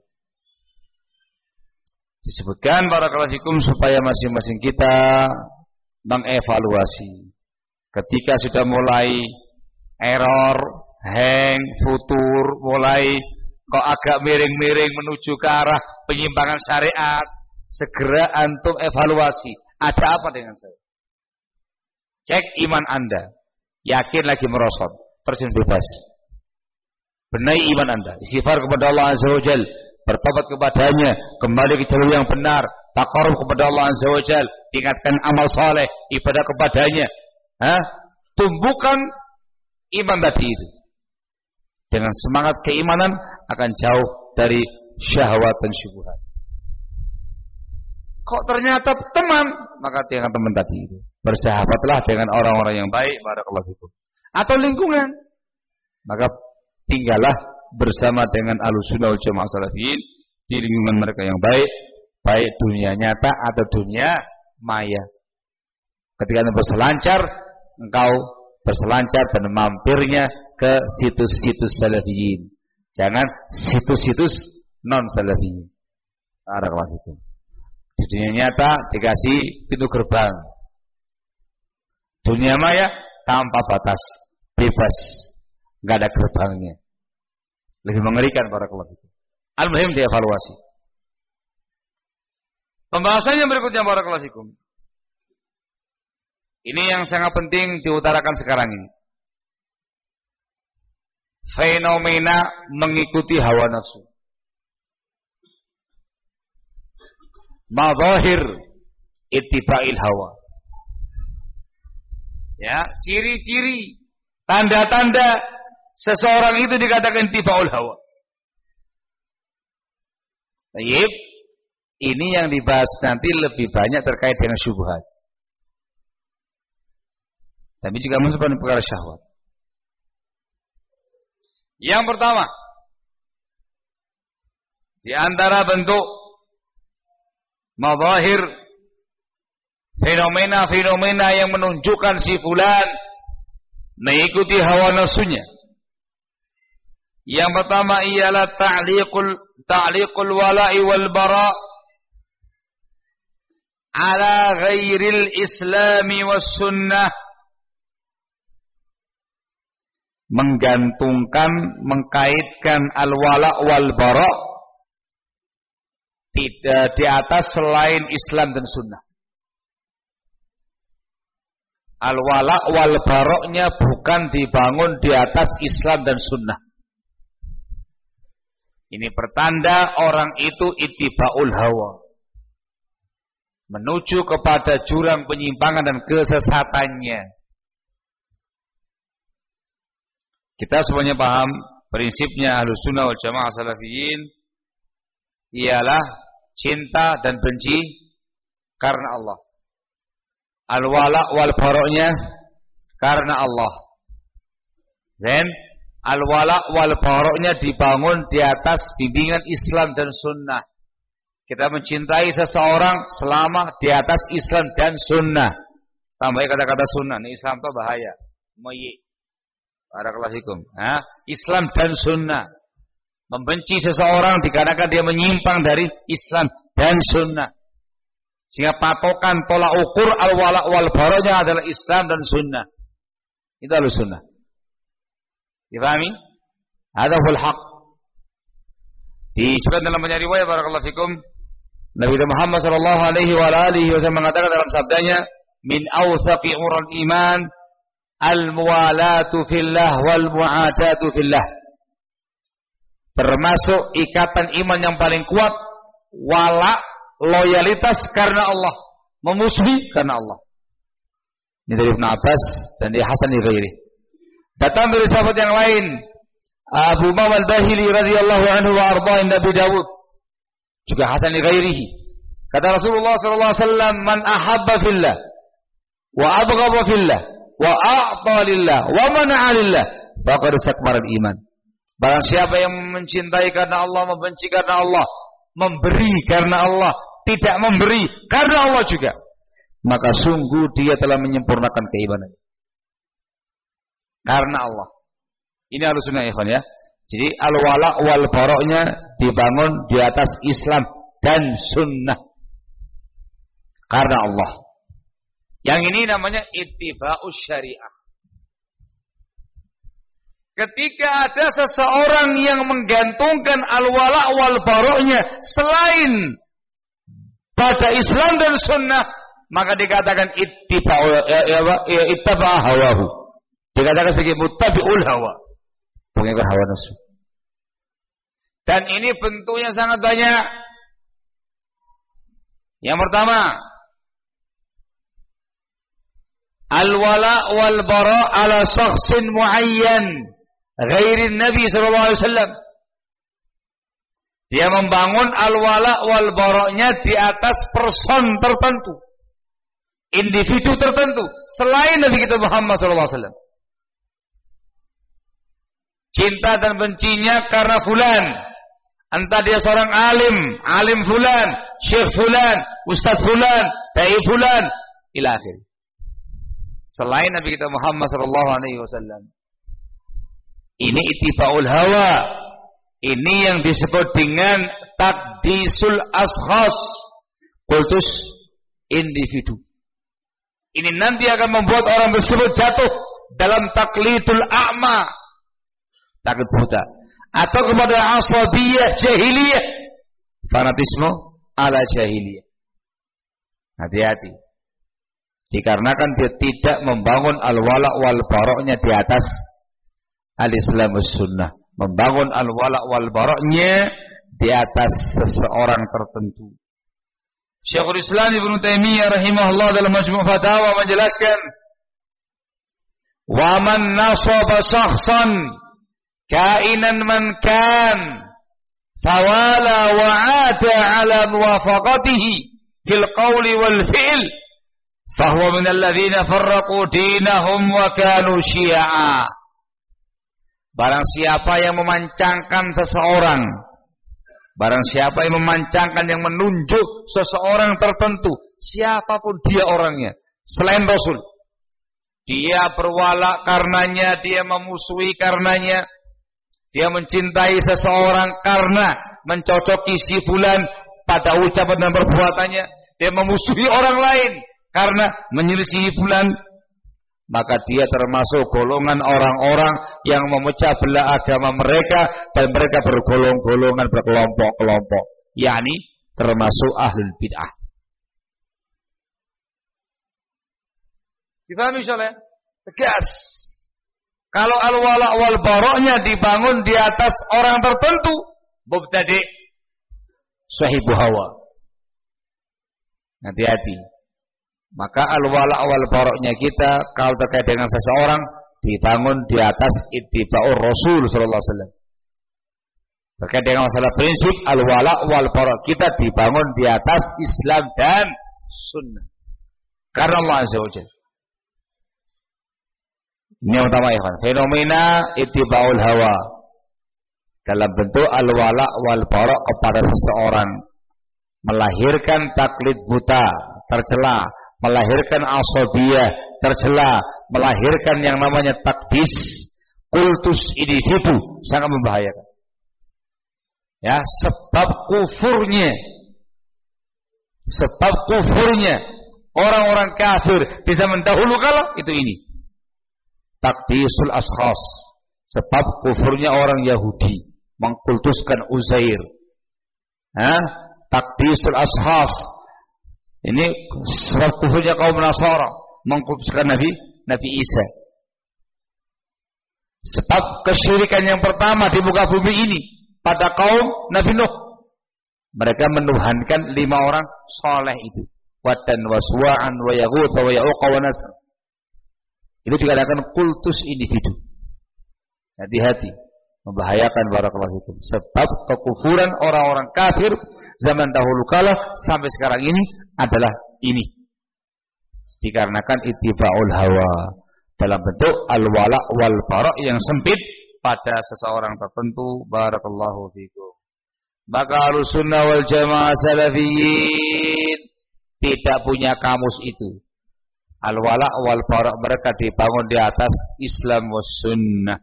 Disebutkan barakallahu fikum supaya masing-masing kita mengevaluasi. Ketika sudah mulai error, hang, futur, mulai kok agak miring-miring menuju ke arah penyimpangan syariat, segera antum evaluasi. Ada apa dengan saya? Cek iman Anda. Yakin lagi merosot, terjun bebas. Benahi iman Anda. Istighfar kepada Allah Azza wa Jalla, bertobat kepadanya, kembali ke jalur yang benar, taqarrub kepada Allah Azza wa Jalla, tingkatkan amal saleh, ibadah kepadanya. Tumbuhkan iman tadi itu. Dengan semangat keimanan akan jauh dari syahwat dan syubhat. Kok ternyata teman, maka dengan teman tadi itu bersahabatlah dengan orang-orang yang baik, barakallahu fikum. Atau lingkungan, maka tinggallah bersama dengan Ahlus Sunnah wal Jamaah Salafiyin di lingkungan mereka yang baik, baik dunia nyata atau dunia maya. Ketika Anda berselancar, engkau berselancar dan mampirnya ke situs-situs salafiyin. Jangan situs-situs non salafiyin. Barakallahu fikum. Di dunia nyata dikasih pintu gerbang. Dunia maya tanpa batas, bebas, enggak ada gerbangnya. Lebih mengerikan barakallahu fikum. Al-muhim dievaluasi. Pembahasan yang berikutnya barakallahu fikum. Ini yang sangat penting diutarakan sekarang ini. Fenomena mengikuti hawa nafsu. Mazahir ittiba'il hawa. Ya, ciri-ciri, tanda-tanda seseorang itu dikatakan ittiba'ul hawa. Baik, ini yang dibahas nanti lebih banyak terkait dengan syubhat. Tapi juga masuk pada perkara syahwat. Yang pertama, di antara bentuk mazahir fenomena-fenomena yang menunjukkan si fulan mengikuti hawa nafsunya. Yang pertama ialah ta'liqul wala'i wal bara' ala ghairil islami was sunnah. Menggantungkan, mengkaitkan al-wala' wal-bara' tidak di atas selain Islam dan sunnah. Al-wala' wal-bara'-nya bukan dibangun di atas Islam dan sunnah. Ini pertanda orang itu ittiba'ul hawa, menuju kepada jurang penyimpangan dan kesesatannya. Kita semuanya paham prinsipnya Ahlus Sunnah wal Jamaah Salafiyin ialah cinta dan benci karena Allah. Al-wala' wal bara'-nya karena Allah. Dan al-wala' wal bara'-nya dibangun di atas bimbingan Islam dan sunnah. Kita mencintai seseorang selama di atas Islam dan sunnah. Tambah kata-kata sunnah, ini Islam itu bahaya. Barakallahu fikum. Islam dan sunnah. Membenci seseorang dikarenakan dia menyimpang dari Islam dan sunnah. Sehingga patokan tolak ukur al-wala' wal bara'-nya adalah Islam dan sunnah. Itu Ahlus Sunnah. Difahami? Hadza huwal haq. Disebutkan dalam banyak riwayat barakallahu fikum, Nabi Muhammad sallallahu alaihi wa alihi wasallam mengatakan dalam sabdanya, min awsaqi ural iman al-muwalatu fillah wal mu'adatu fillah. Termasuk ikatan iman yang paling kuat, wala, loyalitas karena Allah, memusuhi karena Allah. Ini dari Ibn Abbas dan dari Hasan al-Ghairi. Datang dari sahabat yang lain, Abu Umamah al-Bahili radhiyallahu anhu wa arda'in Nabi Dawud, juga Hasan al-Ghairihi. Kata Rasulullah sallallahu alaihi wasallam, man ahabba fillah wa abghadha fillah wa a'ta lillah wa mana'a lillah faqad istakmala al-iman. Barang siapa yang mencintai karena Allah, membenci karena Allah, memberi karena Allah, tidak memberi karena Allah juga, maka sungguh dia telah menyempurnakan keimanan karena Allah. Ini Ahlus Sunnah ikhwan ya. Jadi al-wala' wal bara'-nya dibangun di atas Islam dan sunnah karena Allah. Yang ini namanya ittiba'us syariah. Ketika ada seseorang yang menggantungkan al-wala' wal bara'-nya selain pada Islam dan sunnah, maka dikatakan ittaba'a hawahu. Dikatakan sebagai muttabi'ul hawa, pengikut hawa nafsu. Dan ini bentuknya sangat banyak. Yang pertama, al-wala' wal bara' ala shakhsin muayyan ghairin Nabi sallallahu alaihi wasallam. Dia membangun al-wala' wal bara'-nya di atas person tertentu, individu tertentu selain Nabi kita Muhammad sallallahu alaihi wasallam. Cinta dan bencinya karena fulan Entah dia seorang alim fulan, syekh fulan, ustaz fulan, dai fulan, ila akhir. Selain Nabi kita Muhammad sallallahu alaihi wasallam. Ini ittiba'ul hawa. Ini yang disebut dengan taqdisul ashkhas, kultus individu. Ini nanti akan membuat orang tersebut jatuh dalam taklidul a'ma, taklid buta, atau kepada asabiyah jahiliyah, fanatisme ala jahiliyah. Hati-hati. Dikarenakan dia tidak membangun al-wala wal baroknya di atas al-islamus sunnah, membangun al-wala wal baroknya di atas seseorang tertentu. Syekhul Islam Ibnu Taimiyah rahimahullah dalam Majmu' Fatawa menjelaskan, wa man nasaba shakhsan kainan man kan fawala wa 'ada 'ala muwafaqatihi fil qawli wal fi'l fahuwa min alladhina farraqu dinahum wa kanu syi'a. Barang siapa yang memancangkan seseorang, barang siapa yang memancangkan, yang menunjuk seseorang tertentu, siapapun dia orangnya, selain Rasul, dia berwala karenanya, dia memusuhi karenanya, dia mencintai seseorang karena mencocoki si fulan pada ucapan dan perbuatannya, dia memusuhi orang lain karena menyelisihi fulan, maka dia termasuk golongan orang-orang yang memecah belah agama mereka, dan mereka bergolong-golongan, berkelompok-kelompok, yakni termasuk ahlul bid'ah. Difahami insyaallah? Tegas. Kalau al-wala wal baroknya dibangun di atas orang tertentu, mubtadi', sahibu hawa. Hati-hati. Maka al-wala wal baroknya kita kalau terkait dengan seseorang dibangun di atas ittiba'ur Rasul sallallahu alaihi wasallam. Terkait dengan masalah prinsip al-wala wal barok kita dibangun di atas Islam dan sunnah. Karena Allah azza wajalla. Ini yang utama ya kan. Fenomena ittiba'ul hawa dalam bentuk al-wala wal barok kepada seseorang melahirkan taklid buta, tercela, melahirkan asabiyah, tercela, melahirkan yang namanya takdis, kultus individu, sangat membahayakan. Ya, sebab kufurnya orang-orang kafir di zaman dahulu kala itu ini. Takdisul ashkhas, sebab kufurnya orang Yahudi mengkultuskan Uzair. Takdisul ashkhas, ini sebab kufurnya kaum Nasara mengkultuskan Nabi Isa. Sebab kesyirikan yang pertama di muka bumi ini pada kaum Nabi Nuh, mereka menuhankan 5 orang soleh itu, Waddan wa Suwa'an wa Yaghutha wa Ya'uqa wa Nasr. Itu dikatakan kultus individu. Hati-hati, membahayakan barakallahu fikum. Sebab kekufuran orang-orang kafir zaman dahulu kala sampai sekarang ini adalah ini. Dikarenakan ittiba'ul hawa dalam bentuk al-wala wal bara' yang sempit pada seseorang tertentu. Barakallahu fikum. Maka Ahlussunnah wal Jamaah Salafiyyin tidak punya kamus itu. Al-wala wal bara' mereka dibangun di atas Islam was sunnah.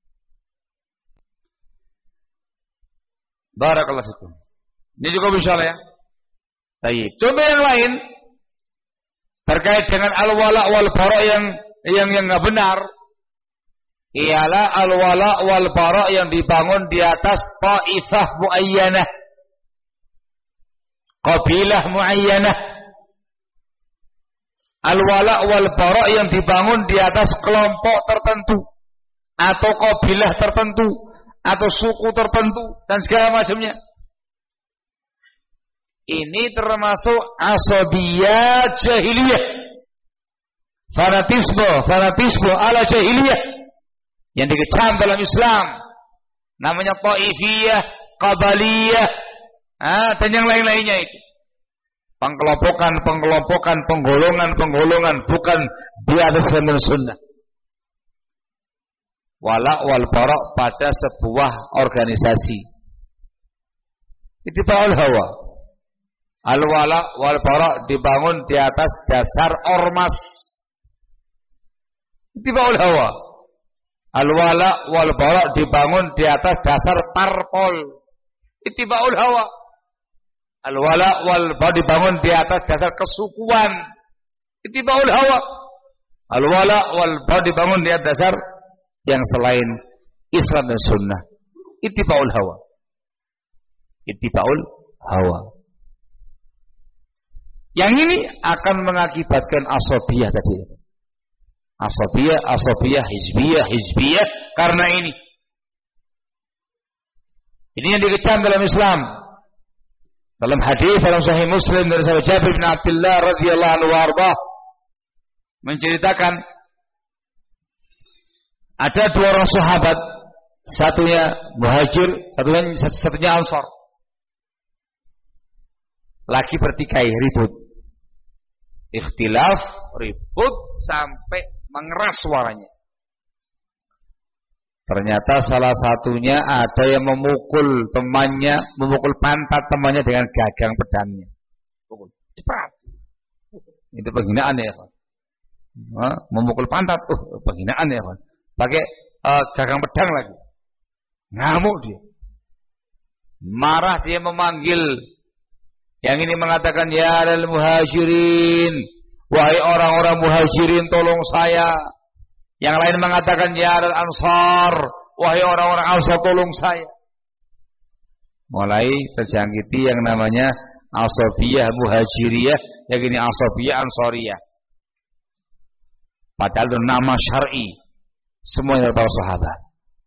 Barakallahu fikum. Ini juga misalnya ya. Baik. Contoh yang lain terkait dengan al-wala wal bara' yang enggak benar, ialah al-wala wal bara' yang dibangun di atas taifah muayyanah, qabilah muayyanah. Al-wala wal bara' yang dibangun di atas kelompok tertentu atau qabilah tertentu atau suku tertentu dan segala macamnya. Ini termasuk asabiyah jahiliyah, fanatisme ala jahiliyah yang dikecam dalam Islam, namanya taifiyah, qabaliyah, dan yang lain-lainnya itu. Pengkelompokan, penggolongan, bukan di atas sunnah. Wala wal bara' pada sebuah organisasi, Ittiba'ul hawa. Al-wala wal bara dibangun di atas dasar ormas. Ittiba'ul hawa. Al-wala wal bara dibangun di atas dasar parpol. Ittiba'ul hawa. Al-wala wal bara dibangun di atas dasar kesukuan. Ittiba'ul hawa. Al-wala wal bara dibangun di atas dasar yang selain Islam dan sunnah. Ittiba'ul hawa. Ittiba'ul hawa. Yang ini akan mengakibatkan asabiyah tadi. Asabiyah, hizbiyah karena ini. Ini yang dikecam dalam Islam. Dalam hadis dalam Sahih Muslim dari sahabat Jabir bin Abdullah radhiyallahu anhu warḍah menceritakan ada dua orang sahabat, satunya muhajir, satunya ansar. Lagi bertikai ribut. Ikhtilaf, ribut sampai mengeras suaranya. Ternyata salah satunya ada yang memukul temannya, memukul pantat temannya dengan gagang pedangnya. Pukul. Cepat. Itu penghinaan ya, Pak. Memukul pantat, penghinaan ya, Pak. Pakai gagang pedang lagi. Ngamuk dia. Marah dia memanggil. Yang ini mengatakan, ya al muhajirin, wahai orang-orang muhajirin tolong saya. Yang lain mengatakan, ya al ansar, wahai orang-orang ansar tolong saya. Mulai terjangkiti yang namanya asabiyah muhajiriyah, yang ini asabiyah ansariyah. Padahal itu nama syar'i, semuanya para sahabat.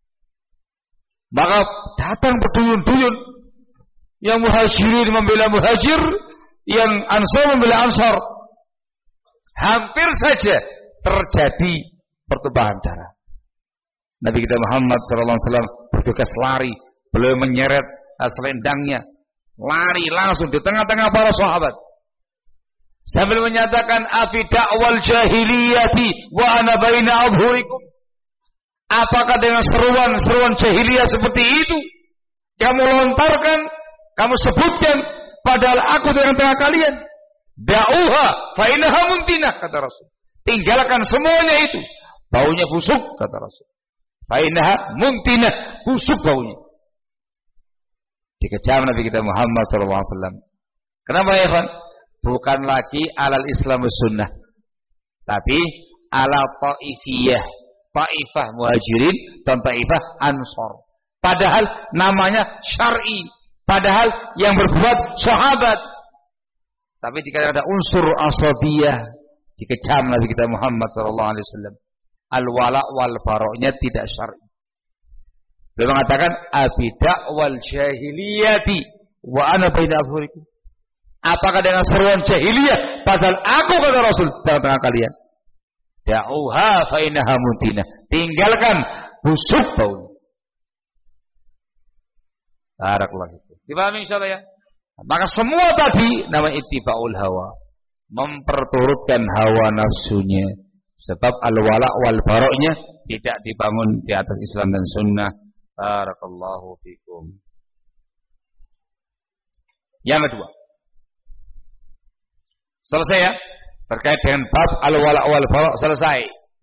Maka datang berduyun-duyun. Yang muhajirin membela muhajir, yang ansar membela ansar. Hampir saja terjadi pertumpahan darah. Nabi kita Muhammad SAW bergegas lari, beliau menyeret selendangnya, lari langsung di tengah-tengah para sahabat sambil menyatakan afi da'wal jahiliyati wa ana baina adhurikum. Apakah dengan seruan jahiliyah seperti itu kamu lontarkan, kamu sebutkan, padahal aku di tengah kalian? Da'uha fa innaha muntinah, kata Rasul. Tinggalkan semuanya itu, baunya busuk, kata Rasul. Fa innaha muntinah, busuk baunya. Dikecam Nabi kita Muhammad SAW. Kenapa ya, Pak? Bukan lagi alal Islam sunnah, tapi ala ta'ifiyah, ta'ifah muhajirin dan ta'ifah ansar. Padahal namanya syar'i, padahal yang berbuat sahabat. Tapi jika ada unsur asabiyah, dikecam Nabi kita Muhammad SAW. Al-wala wal baroknya tidak syar'i. Beliau mengatakan abidak wal jahiliyati wa ana baina adhurikum. Apakah dengan seruan jahiliyah, padahal aku, kata Rasul, tengah-tengah kalian? Da'uha fa innaha muntinah. Tinggalkan, busuk bau. Barakallahu fikum. Dipahami insyaallah ya? Maka semua tadi nama ittiba'ul hawa, memperturutkan hawa nafsunya. Sebab al-wala wal baroknya tidak dibangun di atas Islam dan sunnah. Barakallahu fikum. Yang kedua, selesai ya, terkait dengan bab al-wala wal bara selesai.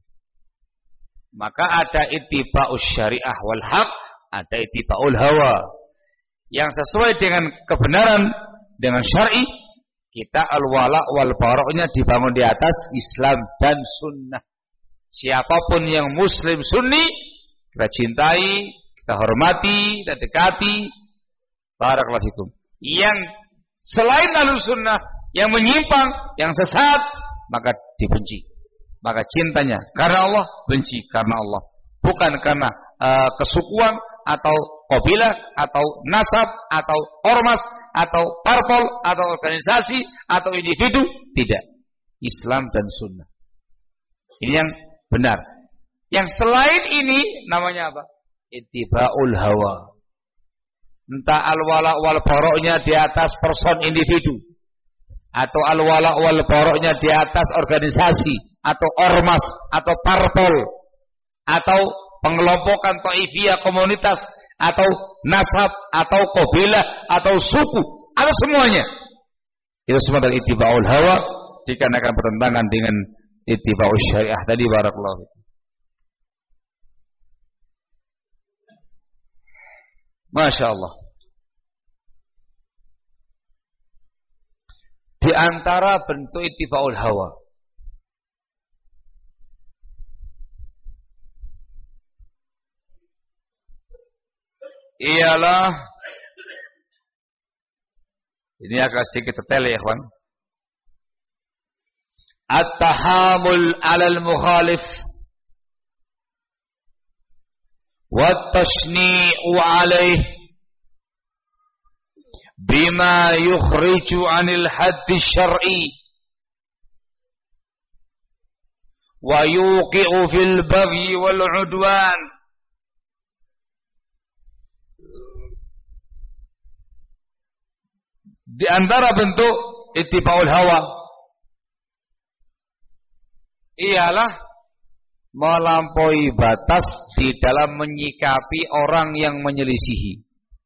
Maka ada ittiba'us syariah wal haq, ada ittiba'ul hawa. Yang sesuai dengan kebenaran, dengan syar'i, kita al-wala wal bara'nya dibangun di atas Islam dan sunnah. Siapapun yang muslim sunni, kita cintai, kita hormati, kita dekati. Barakallahu fikum. Yang selain al-sunnah, yang menyimpang, yang sesat, maka dibenci. Maka cintanya karena Allah, benci karena Allah. Bukan karena kesukuan atau kabilah atau nasab atau ormas atau parpol atau organisasi atau individu, tidak. Islam dan sunnah. Ini yang benar. Yang selain ini namanya apa? Ittiba'ul hawa. Entah al-wala wal baroknya di atas person individu, atau al-wala wal baroknya di atas organisasi atau ormas atau parpol atau pengelompokan taifiyah komunitas atau nasab, atau qabilah, atau suku, atau semuanya. Itu semua dari ittiba'ul hawa, dikarenakan bertentangan dengan ittiba'us syariah tadi. Barakallahu. Masya Allah. Di antara bentuk ittiba'ul hawa, ialah, ini agak sedikit detail ya ikhwan, at-tahamul 'alal mukhalif wa at-tashni'u 'alayhi bima yukhriju 'anil haddi syar'i wa yuqi'u fil baghi wal 'udwan. Di antara bentuk ittiba'ul hawa ialah melampaui batas di dalam menyikapi orang yang menyelisihi,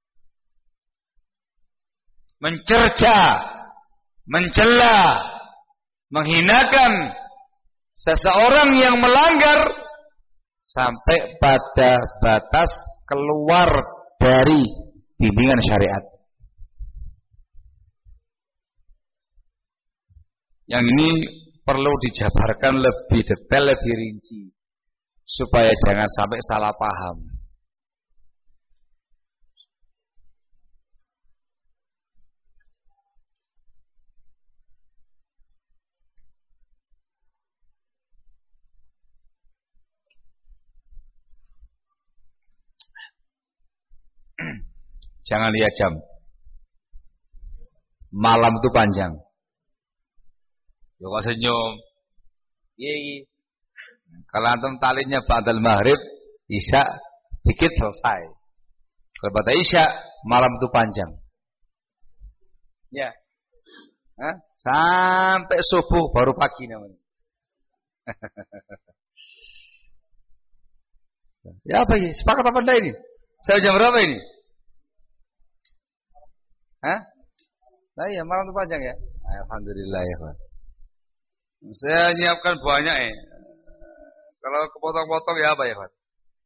mencerca, mencela, menghinakan seseorang yang melanggar sampai pada batas keluar dari bimbingan syariat. Yang ini perlu dijabarkan lebih detail, lebih rinci, supaya jangan sampai salah paham. Jangan lihat jam. Malam itu panjang. Ya kok senyum. Iya. Kalau antum talinnya ba'dal maghrib, isya dikit selesai. Kalau pada isya, malam itu panjang. Ya. Sampai subuh baru pagi namanya. Ya apa ini? Sepakat apa enggak ini? Saya jam berapa ini? Nah iya, malam itu panjang ya. Alhamdulillah ya Pak. Saya nyiapkan banyak ya. Kalau kepotong-potong ya apa ya Pak?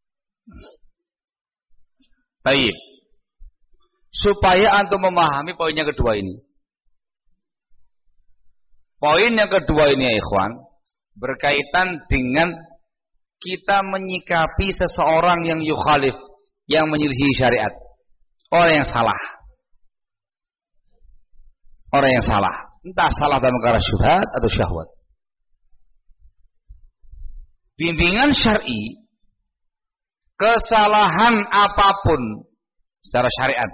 Baik. Supaya antum memahami poin yang kedua ini. Poin yang kedua ini ya ikhwan, berkaitan dengan kita menyikapi seseorang yang yukhalif, yang menyelisih syariat. Orang yang salah. Orang yang salah. Entah salah dalam perkara syubhat atau syahwat. Bimbingan syar'i, kesalahan apapun secara syariat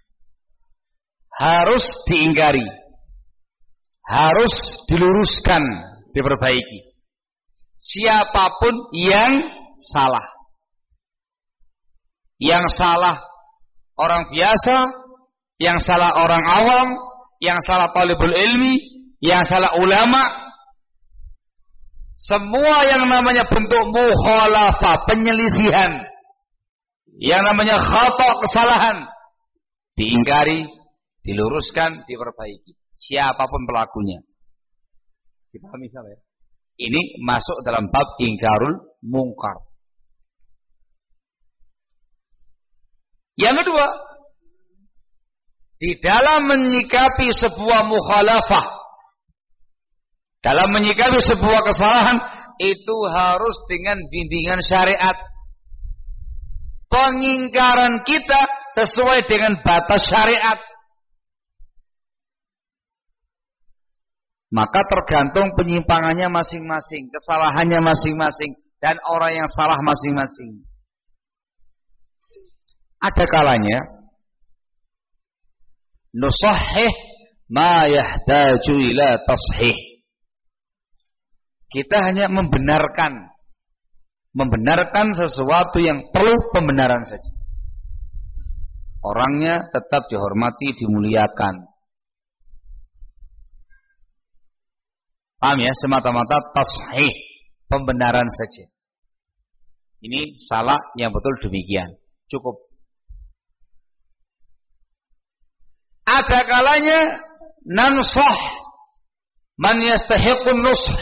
harus diingkari, harus diluruskan, diperbaiki. Siapapun yang salah. Yang salah orang biasa, yang salah orang awam, yang salah talibul ilmi, yang salah ulama. Semua yang namanya bentuk mukhalafah, penyelisihan, yang namanya khata', kesalahan, diingkari, diluruskan, diperbaiki. Siapapun pelakunya. Dipahami salah ya? Ini masuk dalam bab ingkarul mungkar. Yang kedua, di dalam menyikapi sebuah mukhalafah, dalam menyikapi sebuah kesalahan, itu harus dengan bimbingan syariat. Pengingkaran kita sesuai dengan batas syariat. Maka tergantung penyimpangannya masing-masing, kesalahannya masing-masing, dan orang yang salah masing-masing. Ada kalanya nusahih ma yahtaju ila tashih. Kita hanya membenarkan sesuatu yang perlu pembenaran saja. Orangnya tetap dihormati, dimuliakan. Paham ya? Semata-mata tashih, pembenaran saja. Ini salah yang betul demikian. Cukup. Ada kalanya nansah man yastahiqun nush.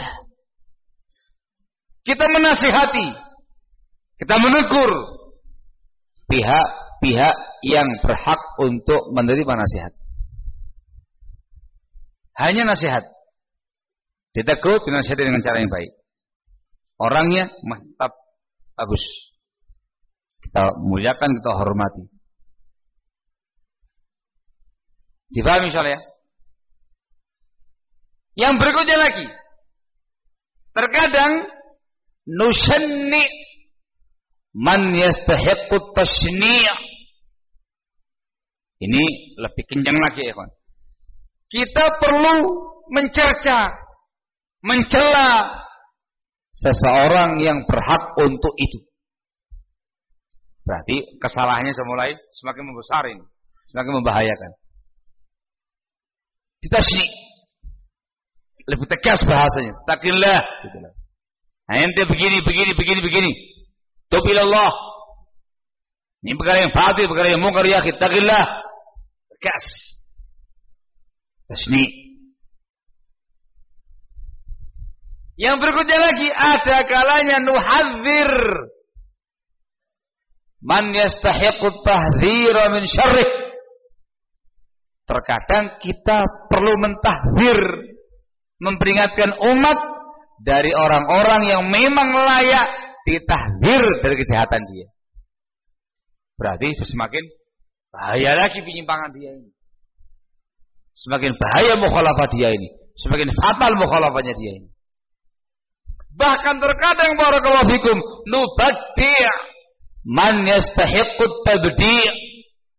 Kita menasihati, kita menegur pihak-pihak yang berhak untuk menerima nasihat. Hanya nasihat. Ditegur, dinasihati dengan cara yang baik. Orangnya mantap, bagus. Kita muliakan, kita hormati. Dipahami soalnya? Yang berikutnya lagi. Terkadang nusanni man yastahiqqut tashni'. Ini lebih kencang lagi ya kawan. Kita perlu mencerca, mencela seseorang yang berhak untuk itu. Berarti kesalahannya mulai semakin membesar ini, semakin membahayakan. Ditashni, lebih tegas bahasanya. Takillah, gitulah. Nah, ente begini. Tubilallah. Ini perkara yang batil, perkara yang mungkar ya, takillah. Tegas. Tashni. Yang berikutnya lagi, ada kalanya nuhadzir man yastahiqut tahdhira min syarrih. Terkadang kita perlu mentahdzir, memperingatkan umat dari orang-orang yang memang layak ditahdzir dari kejahatan dia. Berarti semakin bahaya lagi penyimpangan dia ini. Semakin bahaya mukhalafah dia ini, semakin fatal mukhalafahnya dia ini. Bahkan terkadang barakallahu fikum nubaddi' man yastahiqqut tabdi'.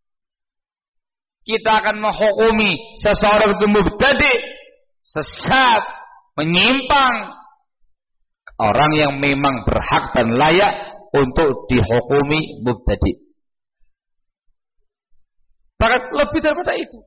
Kita akan menghukumi seseorang itu mubtadi', sesat, menyimpang, orang yang memang berhak dan layak untuk dihukumi mubtadi'. Bahkan lebih daripada itu,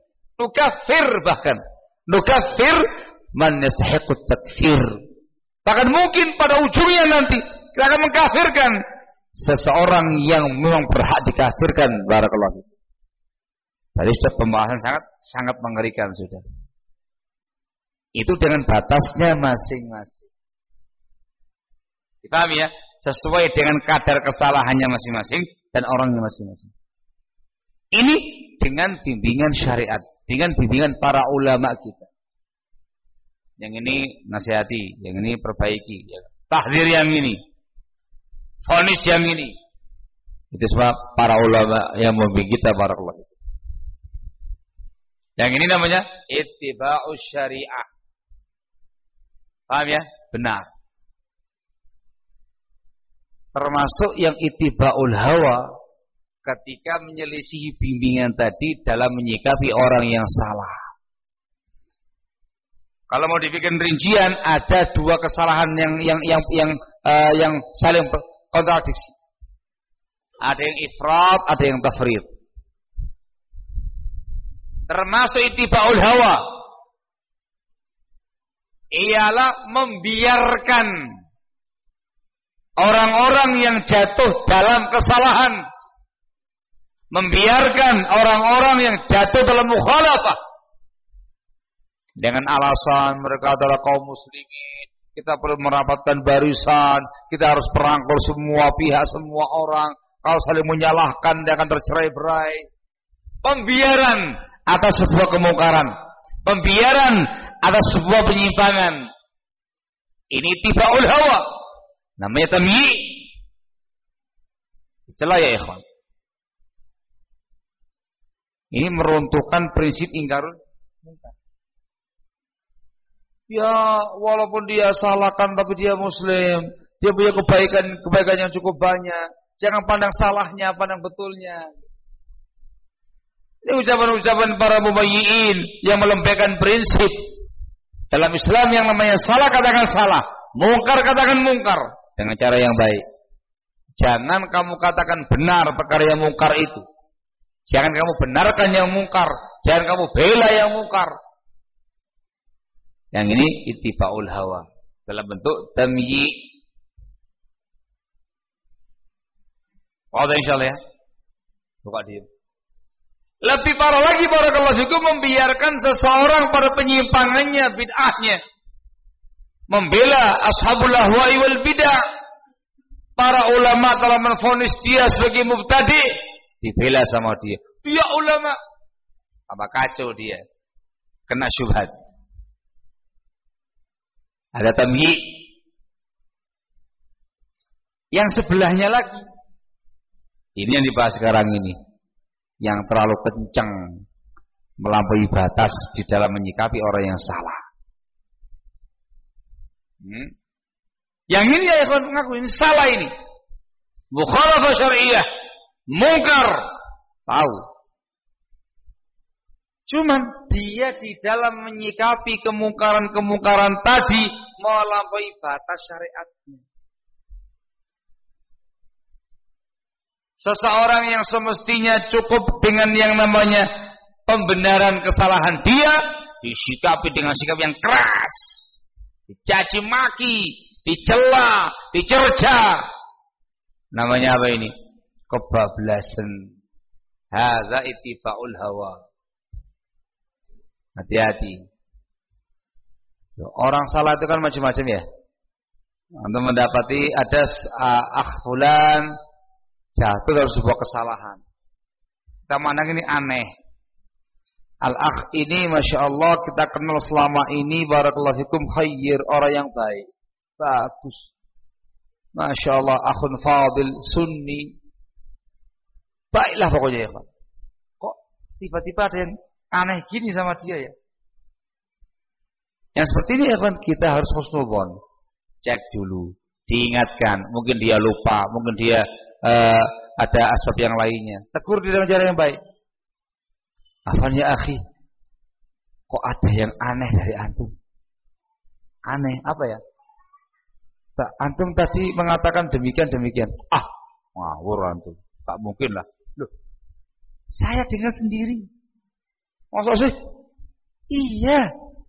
nukafir man yastahiqqut takfir. Bahkan mungkin pada ujungnya nanti kita akan mengkafirkan seseorang yang memang berhak dikafirkan. Barakallahu fikum. Tadi sudah pembahasan sangat mengerikan sudah. Itu dengan batasnya masing-masing. Dipahami ya? Sesuai dengan kadar kesalahannya masing-masing dan orangnya masing-masing. Ini dengan bimbingan syariat, dengan bimbingan para ulama kita. Yang ini nasihati, yang ini perbaiki, ya. Tahdzir yang ini, vonis yang ini. Itu semua para ulama yang membimbing kita, barakallahu. Yang ini namanya ittiba'us syariah. Paham ya? Benar. Termasuk yang ittiba'ul hawa ketika menyelisihi bimbingan tadi dalam menyikapi orang yang salah. Kalau mau dibikin rincian, ada dua kesalahan yang saling kontradiksi. Ada yang ifrat, ada yang tafrid. Termasuk ittiba'ul hawa ialah membiarkan orang-orang yang jatuh dalam kesalahan, membiarkan orang-orang yang jatuh dalam mukhalafah dengan alasan mereka adalah kaum muslimin, kita perlu merapatkan barisan, kita harus merangkul semua pihak, semua orang. Kalau saling menyalahkan dia akan tercerai-berai. Pembiaran atas sebuah kemungkaran, pembiaran atas sebuah penyimpangan. Ini ittiba'ul hawa, namanya tamyi'. Celah ya ikhwan. Ini meruntuhkan prinsip ingkarul munkar. Ya, walaupun dia salahkan tapi dia muslim, dia punya kebaikan yang cukup banyak. Jangan pandang salahnya, pandang betulnya. Ini ucapan-ucapan para mubayyi'in yang melembekkan prinsip. Dalam Islam yang namanya salah katakan salah, mungkar katakan mungkar dengan cara yang baik. Jangan kamu katakan benar perkara yang mungkar itu. Jangan kamu benarkan yang mungkar, jangan kamu bela yang mungkar. Yang ini ittiba'ul hawa dalam bentuk tamyi'. Wadah insyaallah ya. Buka dia. Lebih parah lagi barakallahu fikum membiarkan seseorang pada penyimpangannya, bid'ahnya. Membela ashabul ahwa'i wal bid'ah. Para ulama telah menvonis dia sebagai mubtadi, dibela sama dia. Dia ulama. Apa kacau dia? Kena syubhat. Ada tamyi. Yang sebelahnya lagi. Ini yang dibahas sekarang ini. Yang terlalu kencang melampaui batas di dalam menyikapi orang yang salah. Yang ini ya ikhwan mengaku ini salah ini. Mukhalafah syariah, mungkar. Tahu. Cuman dia di dalam menyikapi kemungkaran-kemungkaran tadi melampaui batas syariatnya. Seseorang yang semestinya cukup dengan yang namanya pembenaran kesalahan dia disikapi dengan sikap yang keras, dicaci maki, dicela, dicerca. Namanya apa ini? Kebablasan. Hadza ittifa'ul hawa. Hati-hati. Orang salah itu kan macam-macam ya. Untuk mendapati ada fulan jatuh dalam sebuah kesalahan. Kita mandang ini aneh. Al-akh ini Masya Allah kita kenal selama ini barakallahu fikum khair, orang yang baik. Bagus. Masya Allah akhun fadil sunni. Baiklah pokoknya ya Pak. Kok tiba-tiba ada yang aneh gini sama dia ya? Yang seperti ini ya kan kita harus husnuzon. Cek dulu. Diingatkan. Mungkin dia lupa. Mungkin dia ada asbab yang lainnya. Tegur di dalam cara yang baik. Afan ya akhi, kok ada yang aneh dari antum? Aneh apa ya? Antum tadi mengatakan demikian. Ngawur antum. Tak mungkin lah. Loh, saya dengar sendiri. Masa sih? Iya.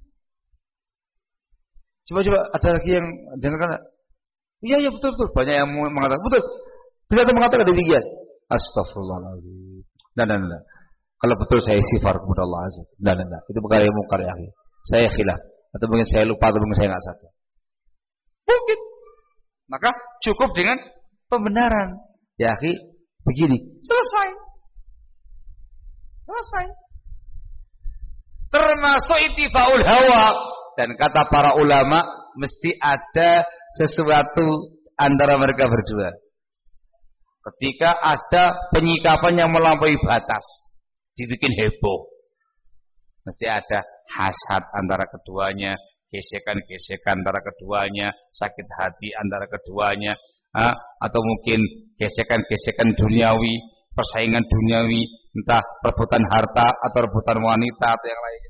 Coba ada lagi yang dengarkan. Iya betul. Banyak yang mengatakan betul. Tidak mengatakan demikian. Astagfirullahaladzim. Nah. Kalau betul saya istighfar kepada Allah Azza. Nah. Itu perkara yang mungkar ya. Saya khilaf. Atau mungkin saya lupa atau mungkin saya nggak sadar. Mungkin. Maka cukup dengan pembenaran. Ya akhi, begini. Selesai. Termasuk ittifa'ul hawa. Dan kata para ulama mesti ada sesuatu antara mereka berdua. Ketika ada penyikapan yang melampaui batas, dibikin heboh, mesti ada hasad antara keduanya, gesekan-gesekan antara keduanya, sakit hati antara keduanya, atau mungkin gesekan-gesekan duniawi, persaingan duniawi, entah perebutan harta atau rebutan wanita atau yang lainnya.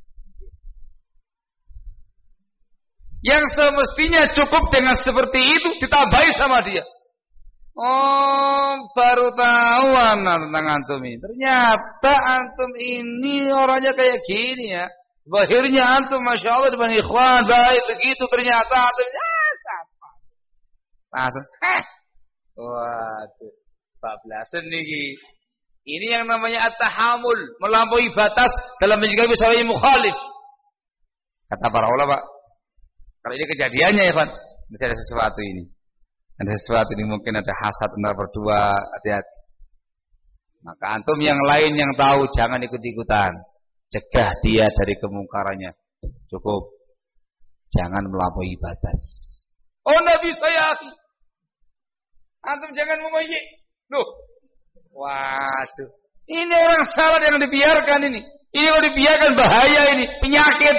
Yang semestinya cukup dengan seperti itu ditambahi sama dia. Oh, baru tahu tentang antum ini. Ternyata antum ini orangnya kayak gini ya. Bahirnya antum Masya Allah depan ikhwan baik begitu. Ternyata antum siapa? Langsung waduh, 14 nih. Ini yang namanya at-tahamul, melampaui batas dalam menyikapi seorang mukhalif. Kata para ulama, kalau ini kejadiannya ya kan, mesti ada sesuatu ini. Ada sesuatu ini mungkin ada hasad antara berdua, hati-hati. Maka antum yang lain yang tahu jangan ikut-ikutan. Cegah dia dari kemungkarannya. Cukup. Jangan melampaui batas. Oh Nabi saya akhi. Antum jangan memoyik. Loh. Waduh. Ini orang salah yang dibiarkan ini. Ini kalau dibiarkan bahaya ini. Penyakit.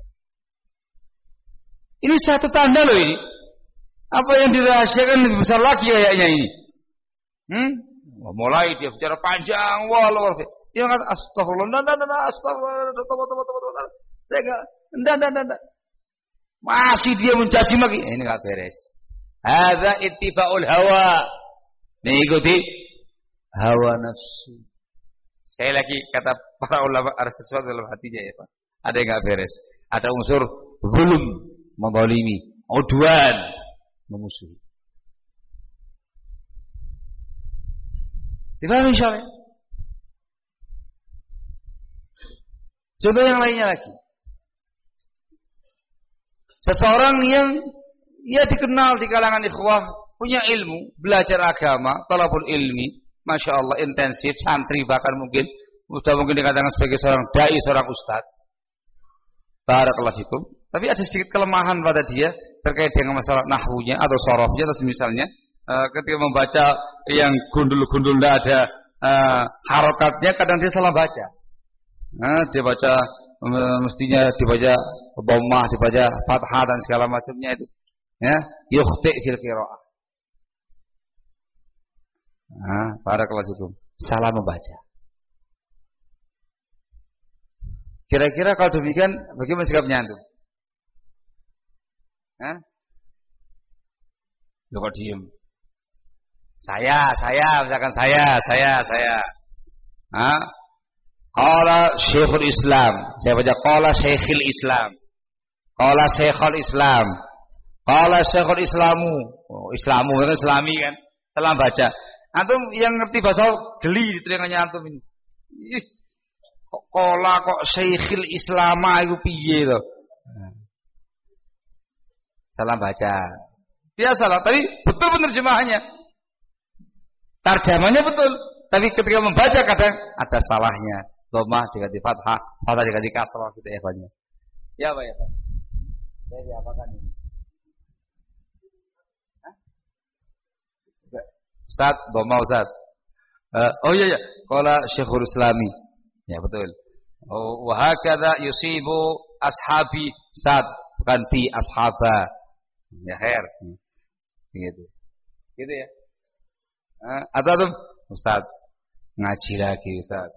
Ini satu tanda loh ini. Apa yang dirahasiakan lebih besar lagi kayaknya ini. Mulai dia bicara panjang, wah luar biasa. Dia kata astagfirullah, astagfirullah. Saya enggak. Masih dia mencaci maki. Ini enggak beres. Hadza ittiba'ul hawa. Mengikuti hawa nafsu. Sekali lagi kata para ulama ada sesuatu dalam hatinya ya Pak. Ada yang enggak beres. Ada unsur zulm, menzalimi, udwan, memusuhi. Difahami insyaallah. Contoh yang lainnya lagi. Seseorang yang dikenal di kalangan ikhwah, punya ilmu, belajar agama, talabul ilmi, Masya Allah intensif, santri bahkan mungkin dikatakan sebagai seorang dai, seorang ustadz. Barakallahu fikum. Tapi ada sedikit kelemahan pada dia terkait dengan masalah nahwunya atau sorofnya atau misalnya ketika membaca yang gundul-gundul tidak ada harokatnya, kadang dia salah baca. Dia baca mestinya dibaca dhammah, dibaca fathah dan segala macamnya itu. Ya, yukhti fil qiraah. Barakallahu fikum. Salah membaca. Kira-kira kalau demikian bagaimana sikapnya antum? Lu kok diem? Saya, misalkan saya. Qala Syekhul Islam. Saya baca qala Syekhul Islam. Qala Syekhul Islam. Qala Syekhul Islamu. Oh, Islamu kan Islami kan. Salah baca. Antum yang ngerti bahasa geli di telinganya antum ini. Qala kok Syekhul Islama iku piye to? Salah baca. Biasalah, tapi betul penerjemahannya. Tarjamanya betul, tapi ketika membaca kadang ada salahnya. Dhammah diganti fathah, fathah diganti kasrah gitu ya, Pak. Ya, Pak ya, Pak. Saya diapakan ini? Ustaz, dhammah Ustaz. Oh iya. Qala Syekhul Islami. Ya, betul. Oh, wa hakadha yusibu ashabi Ustaz, bukan ti ashaba. Ya, khair. Gitu ya. Atau Ustaz ngaji lagi Ustaz.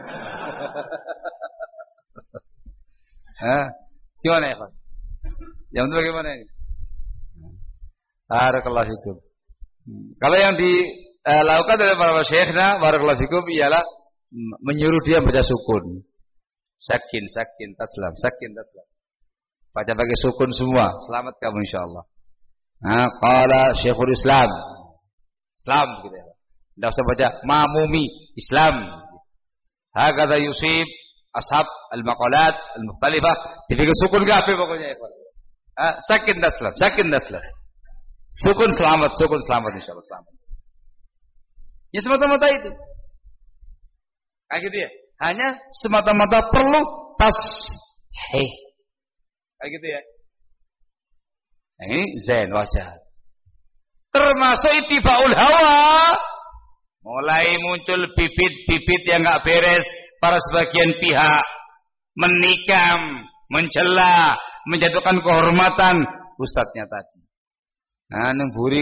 Gimana ya Pak? Yang itu bagaimana ini? Barakallahu fikum. Kalau yang dilakukan oleh para syekhna barakallahu fikum ialah menyuruh dia baca sukun. Sakin taslam. Baca pakai sukun semua. Selamat kamu insyaallah. Qala Syekhul Islam gitu ya. Tidak usah baca mamumi Islam. Hakadha yusib ashab al-maqalat al-mukhtalifah. Dipikir sukun kabeh pokoknya ya. Sakin taslam. Sukun selamat insyaallah selamat. Ya semata-mata itu. Kayak gitu ya. Hanya semata-mata perlu tashih. Kayak gitu ya. Ini zain wajah. Termasuk ittibaul hawa. Mulai muncul bibit-bibit yang enggak beres para sebagian pihak, menikam, mencela, menjatuhkan kehormatan ustadznya tadi. Nemburi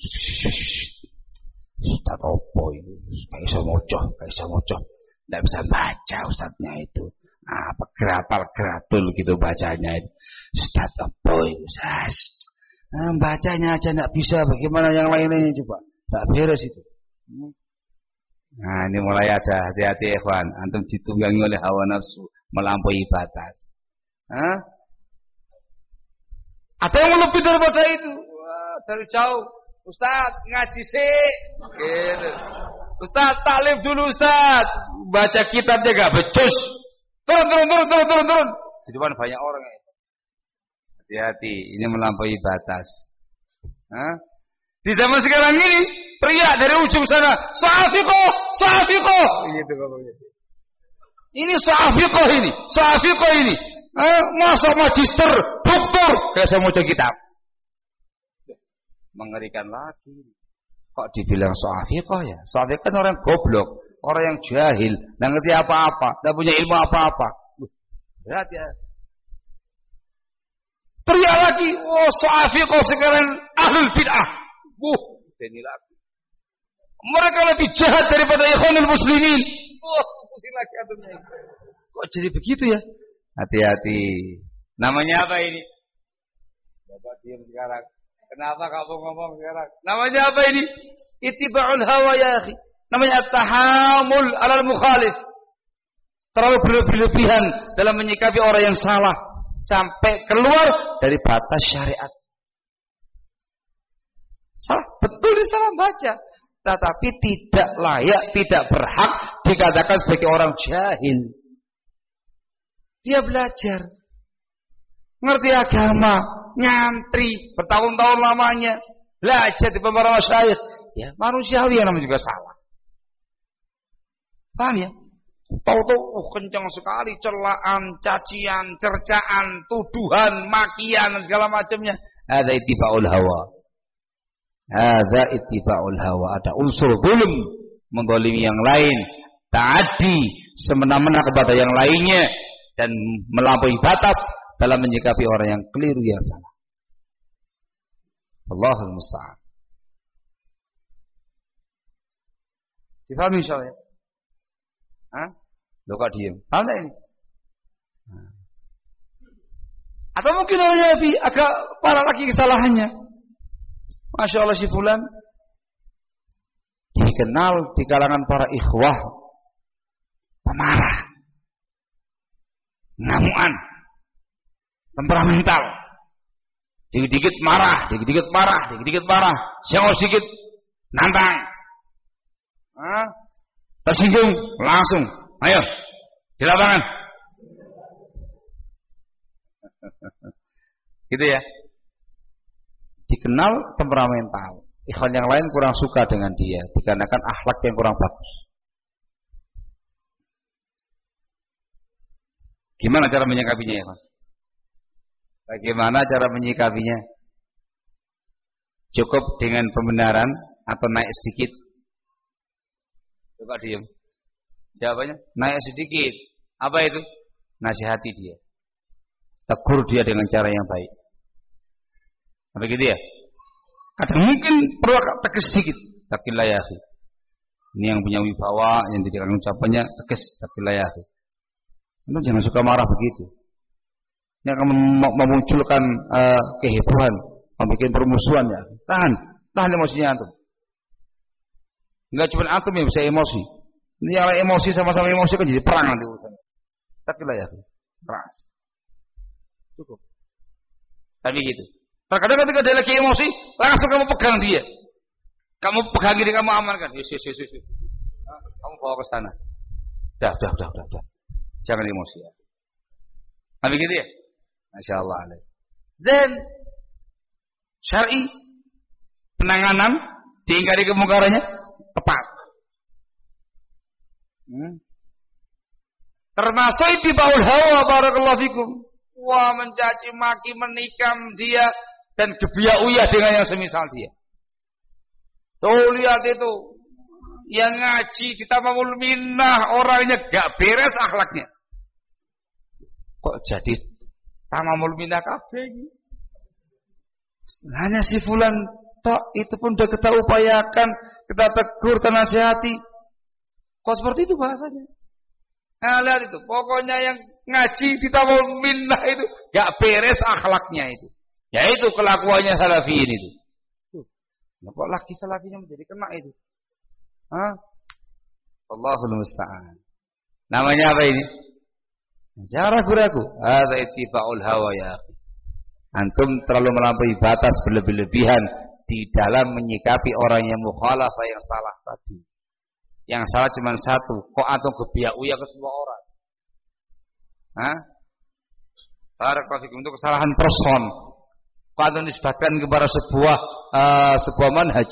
ustaz opo itu? Kayak iso maca. Enggak bisa baca ustadznya itu. Apa gratul gitu bacanya itu. Ustaz opo itu? Bacanya aja enggak bisa, bagaimana yang lainnya coba? Enggak beres itu. Ini mulai ada hati-hati ikhwan, antum ditunggangi oleh hawa nafsu melampaui batas. Ada yang lebih daripada itu. Wah, dari jauh. Ustaz ngaji sih. Gitu. Ustaz taklim dulu Ustaz. Baca kitabnya enggak becus. Turun. Di depan banyak orang ya. Hati-hati, ini melampaui batas. Di zaman sekarang ini teriak dari ujung sana, Sa'afiqah. Gitu ngomongnya. Ini Sa'afiqah ini. Masa magister, doktor, kayak saya mau kitab. Mengerikan lagi. Kok dibilang Sa'afiqah ya? Sa'afiqah kan orang goblok, orang yang jahil, enggak ngerti apa-apa, enggak punya ilmu apa-apa. Berat ya. Teriak lagi, Sa'afiqah sekarang ahlul bid'ah. Ini lagi. Mereka lebih jahat daripada ikhwanul muslimin. Pusing lagi aturnya. Kok jadi begitu ya? Hati-hati. Namanya apa ini? Bapak diam sekarang. Kenapa kamu ngomong sekarang? Namanya apa ini? Ittiba'ul hawa ya akhi. Namanya at-tahamul 'alal mukhalif. Terlalu berlebihan dalam menyikapi orang yang salah sampai keluar dari batas syariat. Salah, betul di salah baca, tetapi tidak layak, tidak berhak dikatakan sebagai orang jahil. Dia belajar. Ngerti agama, nyantri bertahun-tahun lamanya, belajar di para masyayikh. Ya, manusiawi yang namanya juga salah. Paham ya? Tahu-tahu kencang sekali celaan, cacian, cercaan, tuduhan, makian dan segala macamnya. Ada ittiba'ul hawa. Ada ittiba'ul hawa. Ada unsur zulm, menzalimi yang lain, ta'addi semena-mena kepada yang lainnya dan melampaui batas dalam menyikapi orang yang keliru yang salah. Allahul musta'an. Difahami insyaallah ya? Hah? Lo kok diem? Paham tak ini? Atau mungkin orangnya agak parah lagi kesalahannya. Masya Allah si fulan dikenal di kalangan para ikhwah pemarah, ngamuan, temperamental, dikit-dikit marah, dikit-dikit marah, dikit-dikit marah, siang sedikit nantang, tersinggung langsung, ayo di lapangan, gitu ya. Dikenal temperamental, ikhwan yang lain kurang suka dengan dia dikarenakan akhlak yang kurang bagus. Gimana cara menyikapinya ya Mas? Bagaimana cara menyikapinya? Cukup dengan pembenaran atau naik sedikit? Coba diam. Jawabannya naik sedikit. Apa itu? Nasihati dia. Tegur dia dengan cara yang baik. Apa gitu ya? Kadang mungkin perlu tegas sedikit. Takillah ya akhi. Ini yang punya wibawa, yang tidak akan ucapannya tegas. Takillah ya akhi. Tentu jangan suka marah begitu. Ini akan memunculkan kehebohan, membuat permusuhan ya. Tahan emosinya antum. Enggak cuma antum yang bisa emosi. Ini yang emosi sama-sama emosi kan jadi perang nanti urusannya. Takillah ya akhi. Keras. Cukup. Tapi gitu. Terkadang ketika dia lagi emosi, langsung kamu pegang dia. Kamu pegang diri, kamu amankan. Yes. Kamu bawa ke sana. Dah. Jangan emosi ya. Tapi gitu ya. Masya Allah. Zen. Syar'i. Penanganan. Diingkari kemungkarannya. Tepat. Termasuk ittiba'ul hawa barakallahu fikum. Wah, mencaci maki, menikam dia dan gebiak-uyah dengan yang semisal dia. Tuh lihat itu, yang ngaji di tamamul minnah orangnya gak beres akhlaknya. Kok jadi tamamul minnah kabeh iki? Hanya si fulan tok, itu pun udah kita upayakan, kita tegur, kita nasihati. Kok seperti itu bahasanya? Nah, lihat itu, pokoknya yang ngaji di tamamul minnah itu gak beres akhlaknya itu. Ya itu kelakuannya salafiyin itu. Nah, kok laki salafinya menjadi kena itu? Allahul musta'an. Namanya apa ini? Jangan ragu-ragu. Hadza ittiba'ul hawa ya akhi. Antum terlalu melampaui batas berlebih-lebihan di dalam menyikapi orang yang mukhalafah yang salah tadi. Yang salah cuma satu. Kok antum gebiak-uyah ke semua orang? Barakallahu fikum, itu kesalahan person. Kok antum nisbatkan kepada sebuah manhaj.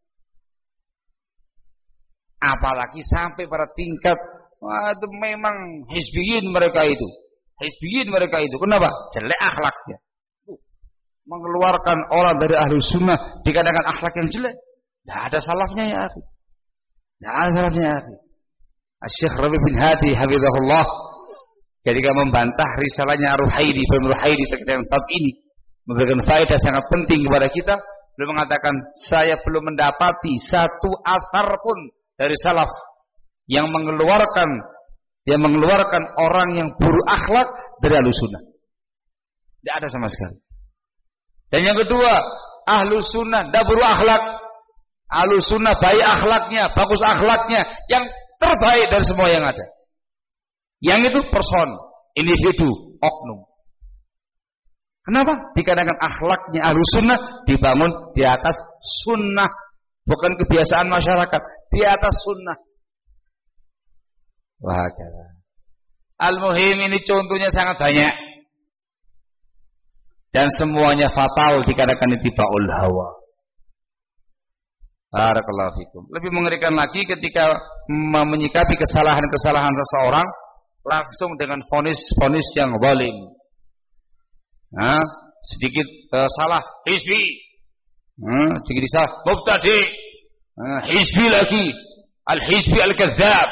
Apalagi sampai pada tingkat itu memang hizbiyin mereka itu. Hizbiyin mereka itu. Kenapa? Jelek akhlaknya. Mengeluarkan orang dari ahlu sunnah dikatakan akhlak yang jelek. Tidak ada salafnya ya akhi. Tidak ada salafnya ya akhi. Syekh Rabi bin Hadi hafizahullah ketika membantah risalahnya Ruhaili bin Ruhaili terkait dengan bab ini, memberikan faedah sangat penting kepada kita. Beliau mengatakan, saya belum mendapati satu athar pun dari salaf yang mengeluarkan orang yang buruk akhlak dari ahlu sunnah. Tidak ada sama sekali. Dan yang kedua, ahlu sunnah tidak buruk akhlak. Ahlu sunnah baik akhlaknya, bagus akhlaknya, yang terbaik dari semua yang ada. Yang itu person, individu, oknum. Kenapa? Dikarenakan akhlaknya ahlu sunnah dibangun di atas sunnah, bukan kebiasaan masyarakat, di atas sunnah. Wah, Al-muhim ini contohnya sangat banyak. Dan semuanya fatal dikarenakan ittiba'ul hawa. Barakallahu fikum. Lebih mengerikan lagi ketika menyikapi kesalahan-kesalahan seseorang langsung dengan vonis yang zalim. Nah, sedikit salah hizbi. Sedikit salah mubtadi. Hizbi lagi. Al-hizbi al-kadzdzab.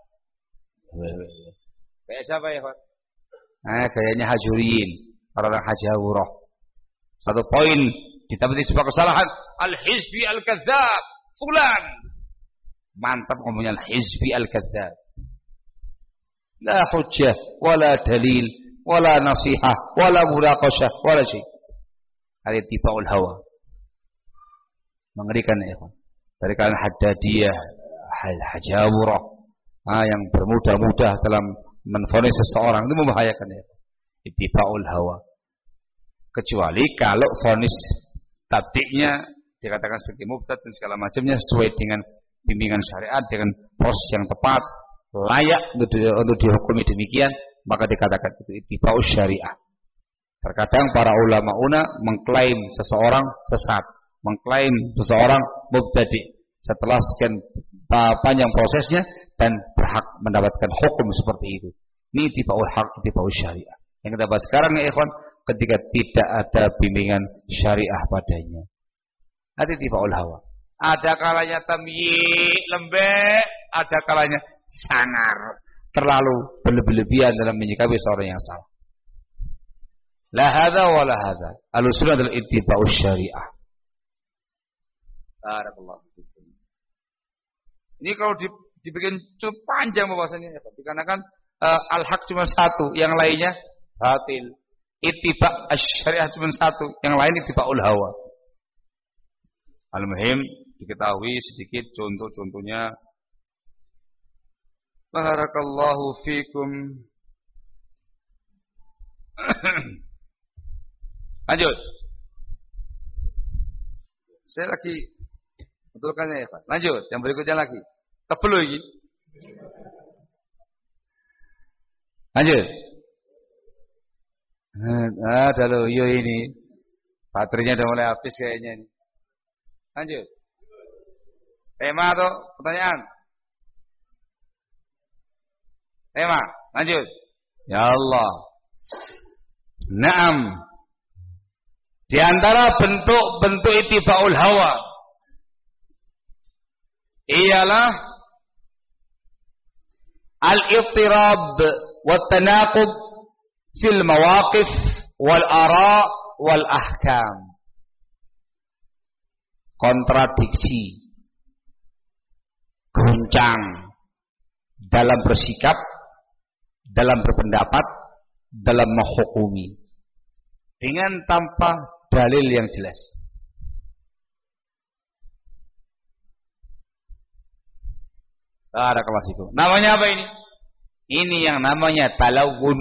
Kayak siapa ya, Pak? Kayaknya hajuriyin, orang hajawurah. Satu poin ditambah sebuah kesalahan, al-hizbi al-kadzdzab, fulan. Mantap ngomongnya al-hizbi al-kadzdzab. La hujjah, wala dalil, wala nasihah, wala munaqashah, wala syai'. Hal ittiba'ul hawa. Mengerikan ya, Pak. Dari kalangan Haddadiyah, hajawurah, yang bermudah-mudah dalam menvonis seseorang, itu membahayakan ya. Ittiba'ul hawa. Kecuali kalau vonis tabdiknya dikatakan seperti mubtad dan segala macamnya sesuai dengan bimbingan syariat, dengan proses yang tepat, layak untuk dihukumi demikian, maka dikatakan itu ittiba'us syariah. Terkadang para ulama mengklaim seseorang sesat, mengklaim seseorang mubtadi setelah sekian panjang prosesnya dan berhak mendapatkan hukum seperti itu. Ini ittiba'ul haq, ittiba'us syariah. Yang kita bahas sekarang ya ikhwan, ketika tidak ada bimbingan syariah padanya. Ada ittiba'ul hawa. Ada kalanya tamyi' lembek, ada kalanya sangar, terlalu berlebihan dalam menyikapi seorang yang salah. La hadza wa la hadza. Al-usul adalah ittiba'us syariah. Barakallahu fikum. Ini kalau dibikin cukup panjang pembahasannya, dikarenakan al-haq cuma satu, yang lainnya batil. Ittiba' asy-syariah cuma satu, yang lain ittiba'ul hawa. Al-muhim diketahui sedikit contoh-contohnya. Barakallahu fikum. Lanjut. Saya lagi betulkannya ya Pak. Lanjut, yang berikutnya lagi. Tebel lagi. Lanjut. Ada loh, yo ini. Baterainya udah mulai habis kayaknya ini. Lanjut. Tema atau pertanyaan? Tema, lanjut. Ya Allah. Naam. Di antara bentuk-bentuk ittiba'ul hawa ialah al-ittirab wa tanaqub fil mawaqif wal ara' wal ahkam. Kontradiksi, goncang dalam bersikap, dalam berpendapat, dalam menghukumi dengan tanpa dalil yang jelas. Barakallahu fikum. Namanya apa ini? Ini yang namanya talawun,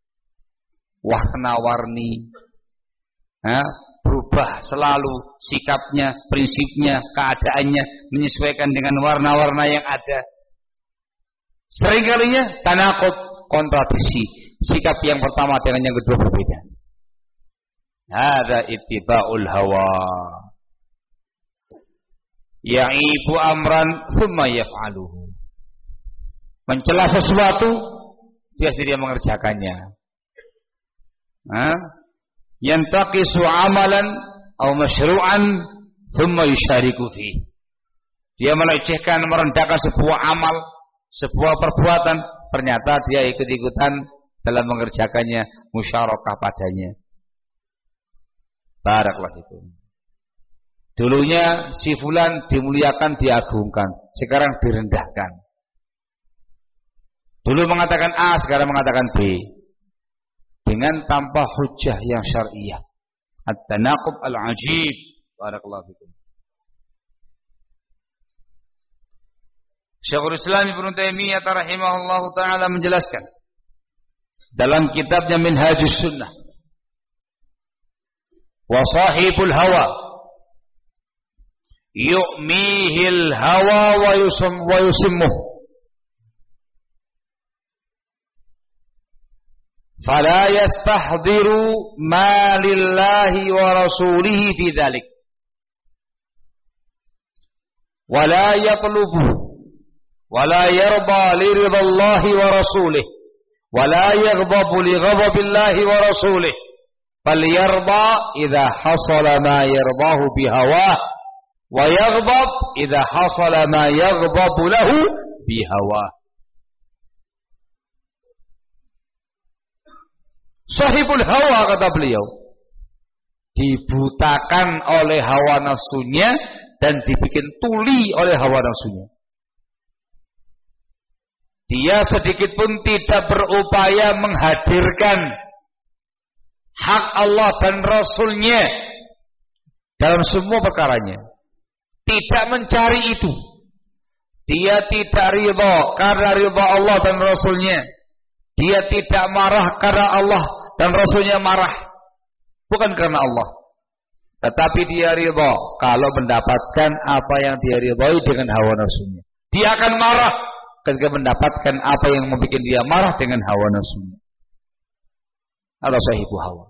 warna-warni, berubah selalu sikapnya, prinsipnya, keadaannya menyesuaikan dengan warna-warna yang ada. Seringkalinya tanaqud, kontradiksi, sikap yang pertama dengan yang kedua berbeda. Hadza ittiba'ul hawa. Ya'ibu amran thumma yaf'aluhu. Mencela sesuatu, dia mengerjakannya. Yantaqisu amalan atau masyru'an thumma yusyariku fi. Dia melecehkan, merendahkan sebuah amal, sebuah perbuatan, ternyata dia ikut-ikutan dalam mengerjakannya, musyarakah padanya. Barakallahu fikum. Dulunya si fulan dimuliakan, diagungkan, sekarang direndahkan. Dulu mengatakan A, sekarang mengatakan B. Dengan tanpa hujjah yang syar'iyah. At-tanaqub al-ajib. Barakallahu fikum. Syekhul Islam Ibnu Taimiyah rahimahullahu taala menjelaskan dalam kitabnya Minhajus Sunnah, wa sahibul hawa yu'mihil hawa wa yusimmuh. fala yastahdhiru ma lillahi wa rasulihi fi dzalik wala yatlubu wala yarda li ridallahi wa rasulih wala yaghdabu li ghadabillahi wa rasulih fal yarda idza hasala ma yardahu bihawah wa yaghdab idza hasala ma yaghdabu lahu bihawah. Sahibul hawa, kata beliau, dibutakan oleh hawa nafsunya dan dibikin tuli oleh hawa nafsunya. Dia sedikit pun tidak berupaya menghadirkan hak Allah dan Rasulnya dalam semua perkaranya. Tidak mencari itu. Dia tidak ridha karena ridha Allah dan Rasulnya. Dia tidak marah karena Allah dan Rasulnya marah. Bukan karena Allah. Tetapi dia ridha kalau mendapatkan apa yang dia ridhai dengan hawa nafsunya. Dia akan marah ketika mendapatkan apa yang membuat dia marah dengan hawa nafsunya. Atau sahibu hawa.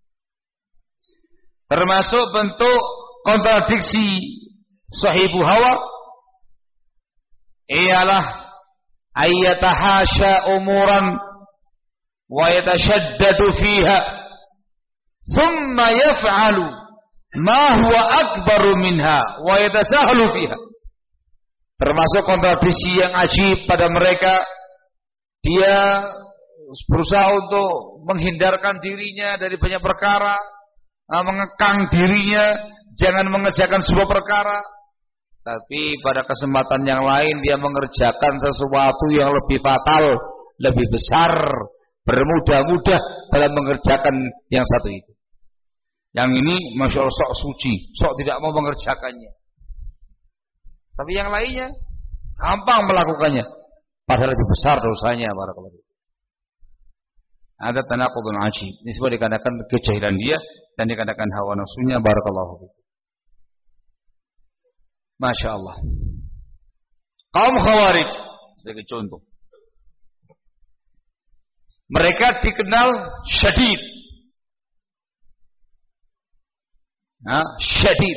Termasuk bentuk kontradiksi sahibu hawa ialah ayyatahasya umuran wa yatashaddadu fiha thumma yaf'alu ma huwa akbaru minha wa yatasahhalu fiha. Termasuk kontradiksi yang ajib pada mereka, dia berusaha untuk menghindarkan dirinya dari banyak perkara, mengekang dirinya jangan mengerjakan sebuah perkara, tapi pada kesempatan yang lain dia mengerjakan sesuatu yang lebih fatal, lebih besar, bermudah-mudah dalam mengerjakan yang satu itu. Yang ini masya Allah sok suci, sok tidak mau mengerjakannya. Tapi yang lainnya gampang melakukannya, padahal lebih besar dosanya. Barakallahu fiik. Ada tanaqudun ajib. Ini semua dikarenakan kejahilan dia dan dikarenakan hawa nafsunya. Barakallahu fiik. Masya Allah. Kaum Khawarij sebagai contoh, mereka dikenal syadid, syadid,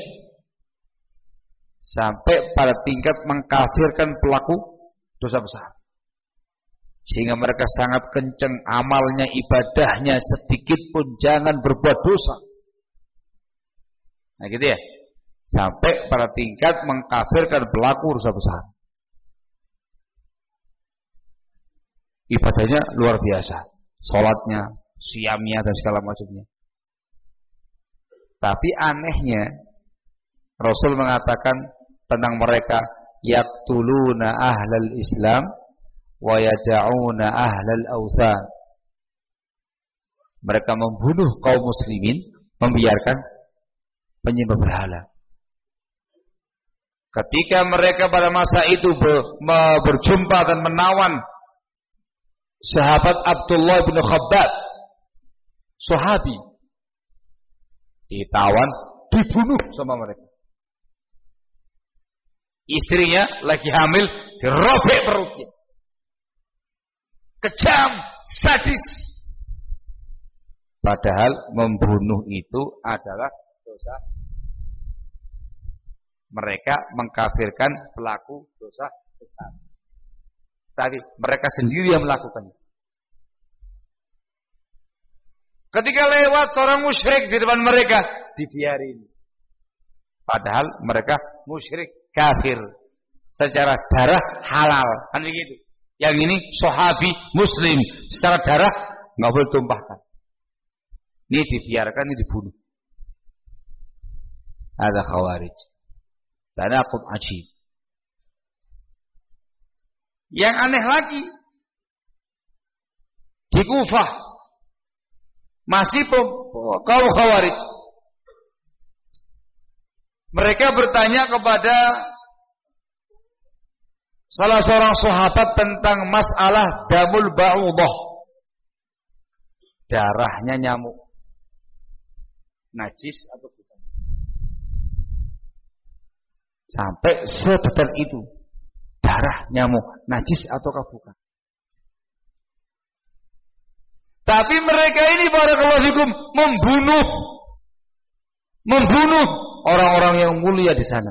sampai pada tingkat mengkafirkan pelaku dosa besar, sehingga mereka sangat kenceng amalnya, ibadahnya, sedikit pun jangan berbuat dosa. Nah gitu ya. Sampai pada tingkat mengkafirkan pelaku dosa besar. Ibadahnya luar biasa, salatnya, siamnya dan segala macamnya. Tapi anehnya Rasul mengatakan tentang mereka, yaqtuluna ahlal Islam wa yad'una ahlal awthan. Mereka membunuh kaum muslimin, membiarkan penyembah berhala. Ketika mereka pada masa itu berjumpa dan menawan sahabat Abdullah bin Khabbab, sahabi, ditawan, dibunuh sama mereka. Istrinya lagi hamil, dirobek perutnya. Kejam, sadis. Padahal membunuh itu adalah dosa. Mereka mengkafirkan pelaku dosa besar. Tapi mereka sendiri yang melakukannya. Ketika lewat seorang musyrik di depan mereka, dibiarin. Padahal mereka musyrik, kafir. Secara darah halal. Kan begitu. Yang ini sahabi muslim. Secara darah nggak boleh tumpahkan. Ini dibiarkan, ini dibunuh. Ada Khawarij. Tanaqud ajib. Yang aneh lagi, di Kufah masih kaum Khawarij. Mereka bertanya kepada salah seorang sahabat tentang masalah damul ba'udah, darahnya nyamuk, najis atau bukan. Sampai sedetail itu, darah nyamuk najis ataukah bukan. Tapi mereka ini barakallahu fikum membunuh orang-orang yang mulia di sana.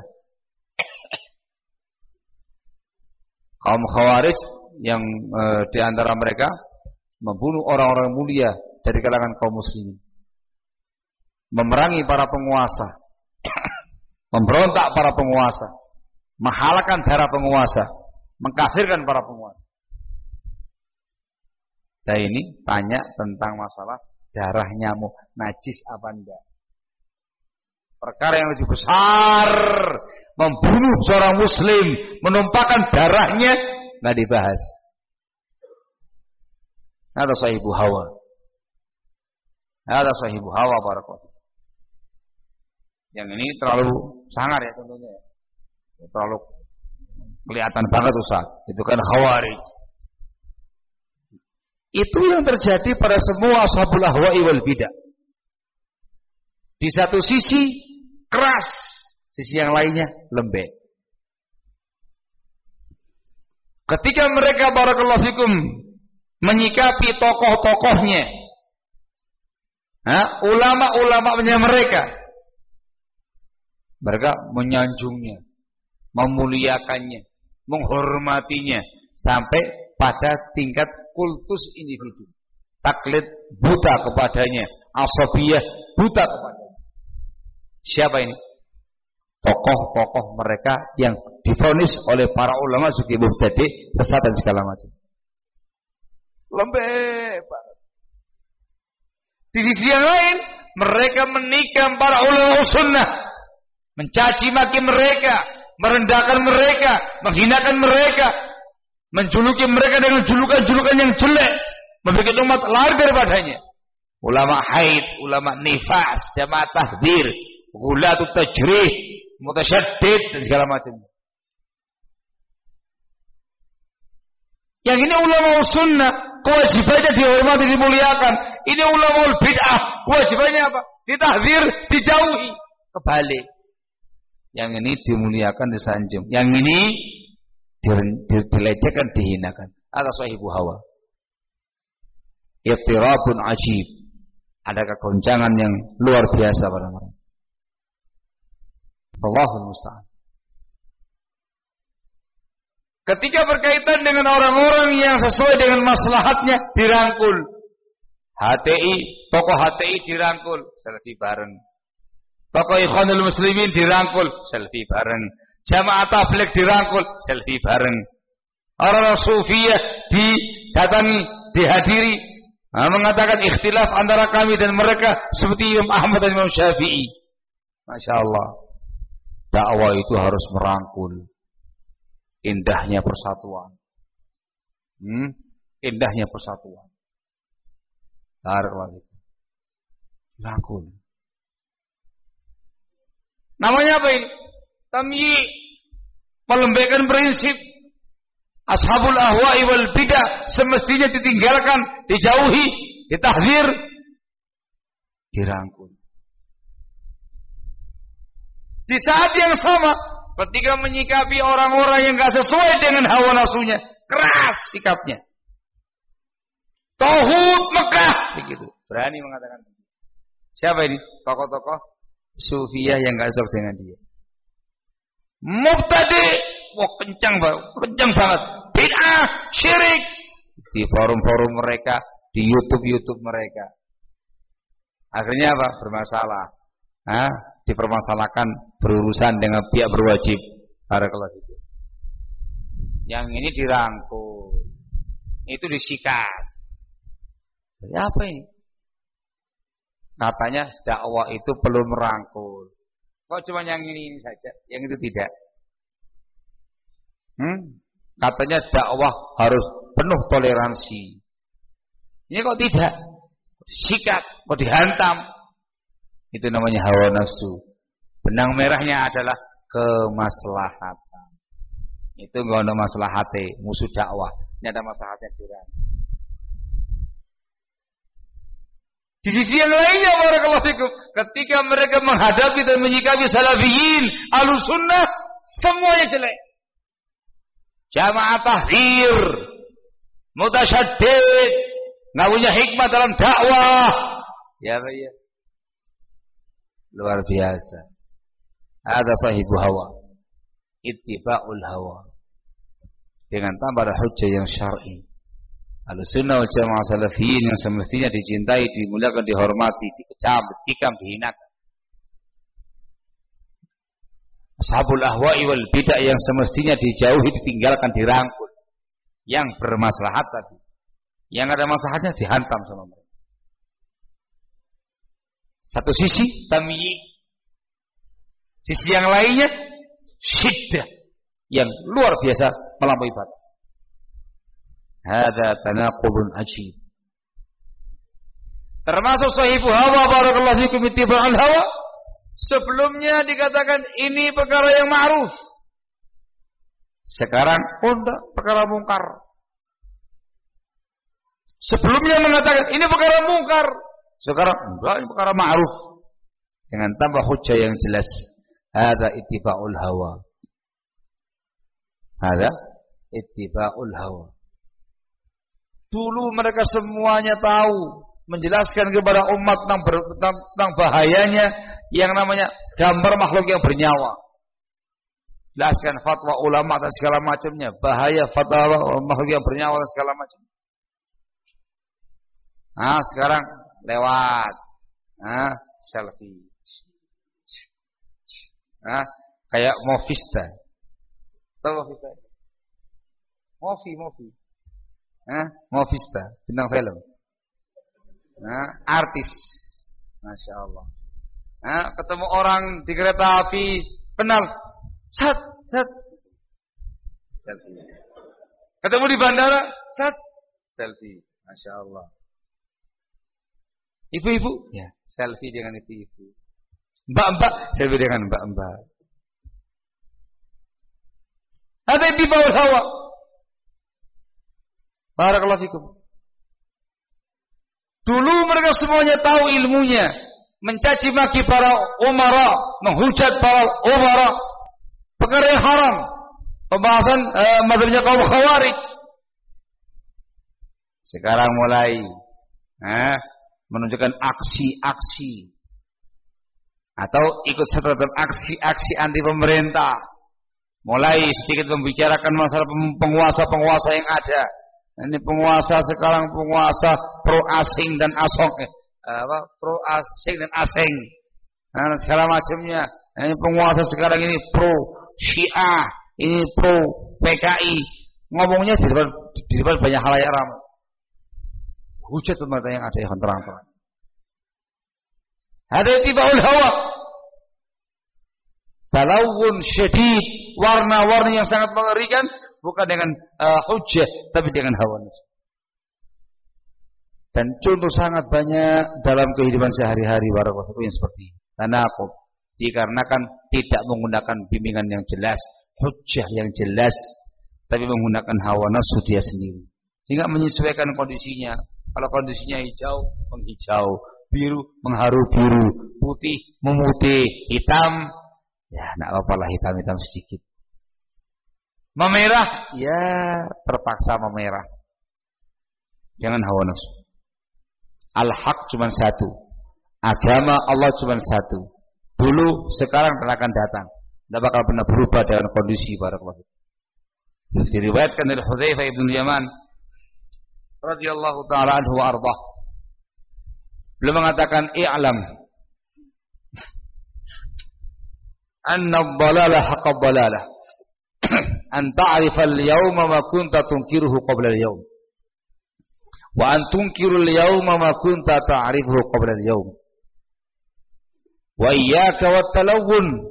Kaum Khawarij yang di antara mereka membunuh orang-orang mulia dari kalangan kaum muslimin. Memerangi para penguasa. Memberontak para penguasa. Menghalalkan darah penguasa. Mengkafirkan para penguasa. Nah ini tanya tentang masalah darah nyamuk najis apa enggak. Perkara yang lebih besar, membunuh seorang muslim, menumpahkan darahnya, nggak dibahas. Ada sahibu hawa. Ada sahibu hawa barakallahu. Yang ini terlalu sangar ya tentunya. Terlalu kelihatan banget Ustaz. Itu kan Khawarij. Itu yang terjadi pada semua ashabul ahwa'i wal bidah. Di satu sisi keras, sisi yang lainnya lembek. Ketika mereka barakallahu fikum menyikapi tokoh-tokohnya, ulama-ulamanya mereka menyanjungnya, memuliakannya, menghormatinya sampai pada tingkat kultus individu, taklid buta kepadanya, asabiyah buta kepadanya. Siapa ini? Tokoh-tokoh mereka yang divonis oleh para ulama sebagai mubtadi', sesat dan segala macam. Lembek banget. Di sisi yang lain, mereka menikam para ulama sunnah, mencaci maki mereka, merendahkan mereka, menghinakan mereka, menjuluki mereka dengan julukan-julukan yang jelek, membuat umat lari daripadanya. Ulama haid, ulama nifas, jamaah tahdzir, ghulatut tajrih, mutasyaddid dan segala macam. Yang ini ulama sunnah, kewajibannya dihormati, dimuliakan. Ini ulama bid'ah, kewajibannya apa? Ditahdzir, dijauhi. Kebalik. Yang ini dimuliakan, disanjung. Yang ini dilecehkan, dihinakan. Ada sahibu hawa. Ittirabun ajib. Ada kegoncangan yang luar biasa pada mereka. Allahul musta'an. Ketika berkaitan dengan orang-orang yang sesuai dengan maslahatnya dirangkul. HTI, tokoh HTI dirangkul, selfie bareng. Tokoh Ikhwanul Muslimin dirangkul, selfie bareng. Jamaah tabligh dirangkul, selfie bareng. Orang-orang Sufiyah didatangi, dihadiri, mengatakan ikhtilaf antara kami dan mereka seperti Imam Ahmad dan Imam Syafi'i. Masya Allah. Dakwah itu harus merangkul. Indahnya persatuan. Indahnya persatuan. Rangkul. Namanya apa ini? Tamyi, pelembekan prinsip. Ashabul ahwa'i wal bidah semestinya ditinggalkan, dijauhi, ditahdzir, dirangkul. Di saat yang sama, ketika menyikapi orang-orang yang gak sesuai dengan hawa nafsunya, keras sikapnya. Tauhid Mekah, begitu. Berani mengatakan. Siapa ini? Tokoh-tokoh Sufiyah yang gak sesuai dengan dia. Mubtadi, wah kencang banget. Bid'ah, syirik. Di forum-forum mereka, di YouTube mereka. Akhirnya apa? Bermasalah. Dipermasalahkan berurusan dengan pihak berwajib. Barakallahu fikum. Yang ini dirangkul. Itu disikat. Ya apa ini? Katanya dakwah itu perlu merangkul. Kok cuma yang ini saja, yang itu tidak? Katanya dakwah harus penuh toleransi. Ini kok tidak? Sikat, kok dihantam? Itu namanya hawa nafsu. Benang merahnya adalah kemaslahatan. Itu enggak ada maslahate, musuh dakwah. Ini ada maslahatnya jiran. Di sisi yang lainnya barakallahu fikum, ketika mereka menghadapi dan menyikapi salafiyin, ahlus sunnah, semuanya jelek. Jamaah tahdzir, mutasyaddid, nggak punya hikmah dalam dakwah. Ya, ya. Luar biasa. Ada sahibu hawa, ittiba'ul hawa. Dengan tambah hujjah yang syar'i. Ahlussunnah wal jamaah salafiyin yang semestinya dicintai, dimuliakan, dihormati, dikecam, ditikam, dihinakan. Ashabul ahwa'i wal bid'ah yang semestinya dijauhi, ditinggalkan, dirangkul. Yang bermaslahat tadi. Yang ada maslahatnya dihantam sama mereka. Satu sisi tamyiz, sisi yang lainnya syiddah yang luar biasa melampaui batas. Hada tanaqudun ajib. Termasuk sahibu hawa barakallahu fikum ittiba'ul hawa. Sebelumnya dikatakan ini perkara yang ma'ruf. Sekarang enggak, perkara mungkar. Sebelumnya mengatakan ini perkara mungkar. Sekarang enggak, ini perkara ma'ruf. Dengan tambah hujjah yang jelas. Hada ittiba'ul hawa. Hada ittiba'ul hawa. Dulu mereka semuanya tahu, menjelaskan kepada umat tentang bahayanya yang namanya gambar makhluk yang bernyawa. Jelaskan fatwa ulama dan segala macamnya, bahaya fatwa makhluk yang bernyawa dan segala macam. Nah, sekarang lewat selfie. Kayak Movista. Tahu Movista? Movie. Movista, bintang film. Artis. Masya Allah. Ketemu orang di kereta api, kenal. Sat. Selfie. Ketemu di bandara, selfie. Masya Allah. Ibu-ibu, ya, selfie dengan ibu-ibu. Mbak-mbak, selfie dengan mbak-mbak. Ada di bawah hawa. Barakallahu fikum. Dulu mereka semuanya tahu ilmunya, mencaci maki para umara, menghujat para umara, perkara yang haram. Pembahasan mazhabnya kaum Khawarij. Sekarang mulai menunjukkan aksi-aksi atau ikut serta dalam aksi-aksi anti pemerintah. Mulai sedikit membicarakan masalah penguasa-penguasa yang ada. Ini penguasa sekarang penguasa pro asing dan pro asing dan asing. Segala macamnya. Ini penguasa sekarang ini pro Syiah, ini pro PKI. Ngomongnya di depan banyak halayak ramai. Hujat pemerintah yang ada yang terang-terang. Ada ittiba'ul hawa. Talawun syadid, warna-warni yang sangat mengerikan. Bukan dengan hujjah, tapi dengan hawa nafsu. Dan contoh sangat banyak dalam kehidupan sehari-hari barakallahu yang seperti tanaqub. Dikarenakan tidak menggunakan bimbingan yang jelas, hujjah yang jelas, tapi menggunakan hawa nafsu dia sendiri. Sehingga menyesuaikan kondisinya. Kalau kondisinya hijau, menghijau, biru, mengharu biru, putih, memutih, hitam, ya enggak apa-apa lah hitam-hitam sedikit. Memerah, ya terpaksa memerah. Jangan hawa nafsu. Al-haq cuma satu. Agama Allah cuma satu. Dulu, sekarang dan akan datang. Tidak bakal pernah berubah dengan kondisi barakallahu. Diriwayatkan dari Hudzaifah ibn Yaman radhiyallahu taala anhu wa ardhah. Beliau mengatakan, "I'lam anna ad-dalalah haqqa ad-dalalah." An ta'rifa al-yawma ma kunta tunkiruhu qabla al-yawm wa an tunkiru al-yawma ma kunta ta'rifuhu qabla al-yawm wa iyyaka wat-talawun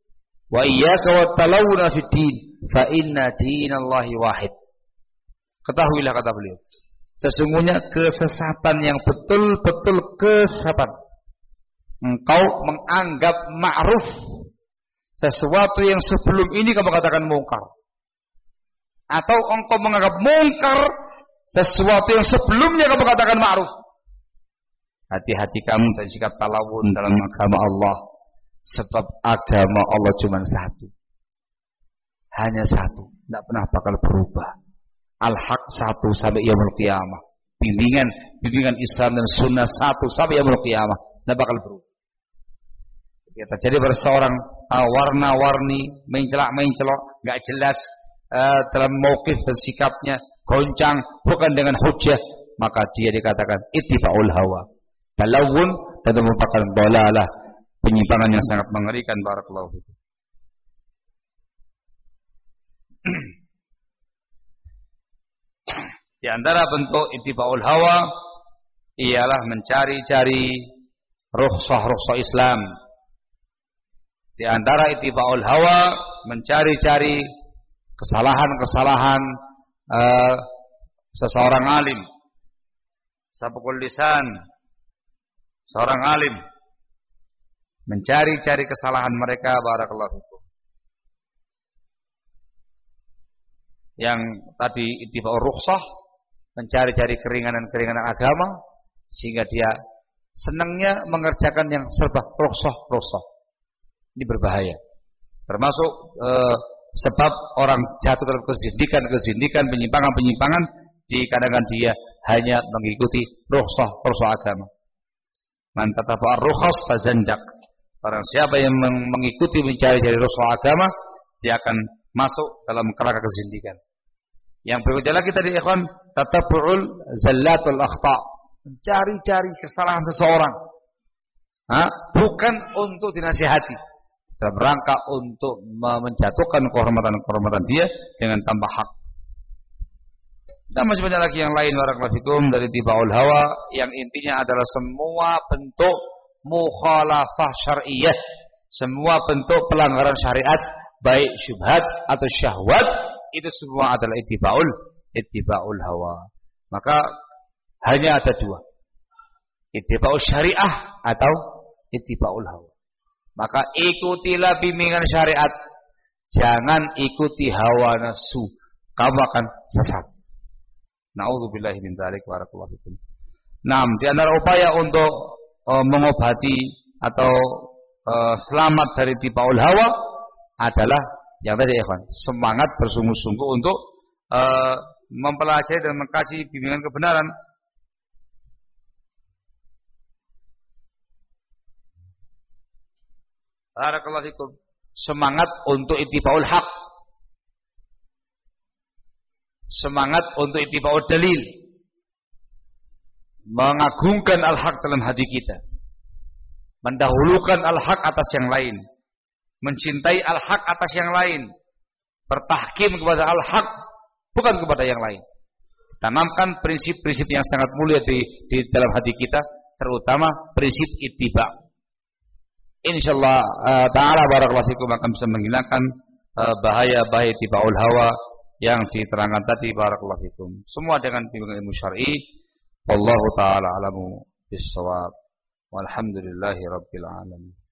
fi din fa inna dinallahi wahid. Ketahuilah, kata beliau, sesungguhnya kesesatan yang betul-betul kesesatan. Engkau menganggap ma'ruf sesuatu yang sebelum ini kamu katakan mungkar. Atau engkau menganggap mungkar sesuatu yang sebelumnya kamu katakan ma'ruf. Hati-hati kamu dan sikap talawun dalam agama Allah. Sebab agama Allah cuma satu. Hanya satu. Tidak pernah bakal berubah. Al-haq satu sampai yaumul qiyamah. bimbingan Islam dan sunnah satu sampai yaumul qiyamah. Tidak bakal berubah. Ya, terjadi pada seorang warna-warni, mencelok, nggak jelas dalam mauqif dan sikapnya, goncang, bukan dengan hujjah, maka dia dikatakan ittiba'ul hawa. Talawun dan merupakan dalalah, penyimpangan yang sangat mengerikan. Barakallahu fikum. Di antara bentuk ittiba'ul hawa ialah mencari-cari rukhsah Islam. Di antara ittiba'ul hawa mencari-cari kesalahan-kesalahan seseorang alim. Sabqul lisan, seorang alim mencari-cari kesalahan mereka. Barakallahu fikum. Yang tadi ittiba'ur rukhsah, mencari-cari keringanan-keringanan agama, sehingga dia senangnya mengerjakan yang serba rukhsah. Ini berbahaya. Termasuk sebab orang jatuh dalam kezindikan, penyimpangan, dikarenakan dia hanya mengikuti rukhsah agama. Man tataba'a rukhas fazandak. Barang siapa yang mengikuti mencari-cari rukhsah agama, dia akan masuk dalam kerangka kezindikan. Yang berikutnya lagi tadi ikhwan, tatabu'ul zallatul akhta. Mencari-cari kesalahan seseorang. Bukan untuk dinasihati, dalam rangka untuk menjatuhkan kehormatan dia dengan tanpa hak. Dan masih banyak lagi yang lain barakallahu fikum dari ittiba'ul hawa, yang intinya adalah semua bentuk mukhalafah syar'iyyah, semua bentuk pelanggaran syariat, baik syubhat atau syahwat, itu semua adalah ittiba'ul hawa. Maka hanya ada dua, ittiba'ul syariah atau ittiba'ul hawa. Maka ikutilah bimbingan syariat, jangan ikuti hawa nafsu, kamu akan sesat. Na'udzubillahi min dzalik. Barakallahu fikum. Di antara upaya untuk mengobati atau selamat dari ittiba'ul hawa adalah yang tadi ikhwan, semangat bersungguh-sungguh untuk mempelajari dan mengkaji bimbingan kebenaran. Barakallahu fikum. Semangat untuk ittiba'ul haq, semangat untuk ittiba'ul dalil, mengagungkan al-haq dalam hati kita, mendahulukan al-haq atas yang lain, mencintai al-haq atas yang lain, bertahkim kepada al-haq bukan kepada yang lain. Tanamkan prinsip-prinsip yang sangat mulia di dalam hati kita, terutama prinsip ittiba'. Insyaallah ta'ala barakallahu fikum akan bisa menghilangkan bahaya-bahaya ittiba'ul hawa yang diterangkan tadi. Barakallahu fikum. Semua dengan bimbingan ilmu syar'i. Wallahu ta'ala alamu bis-shawab. Walhamdulillahi rabbil alamin.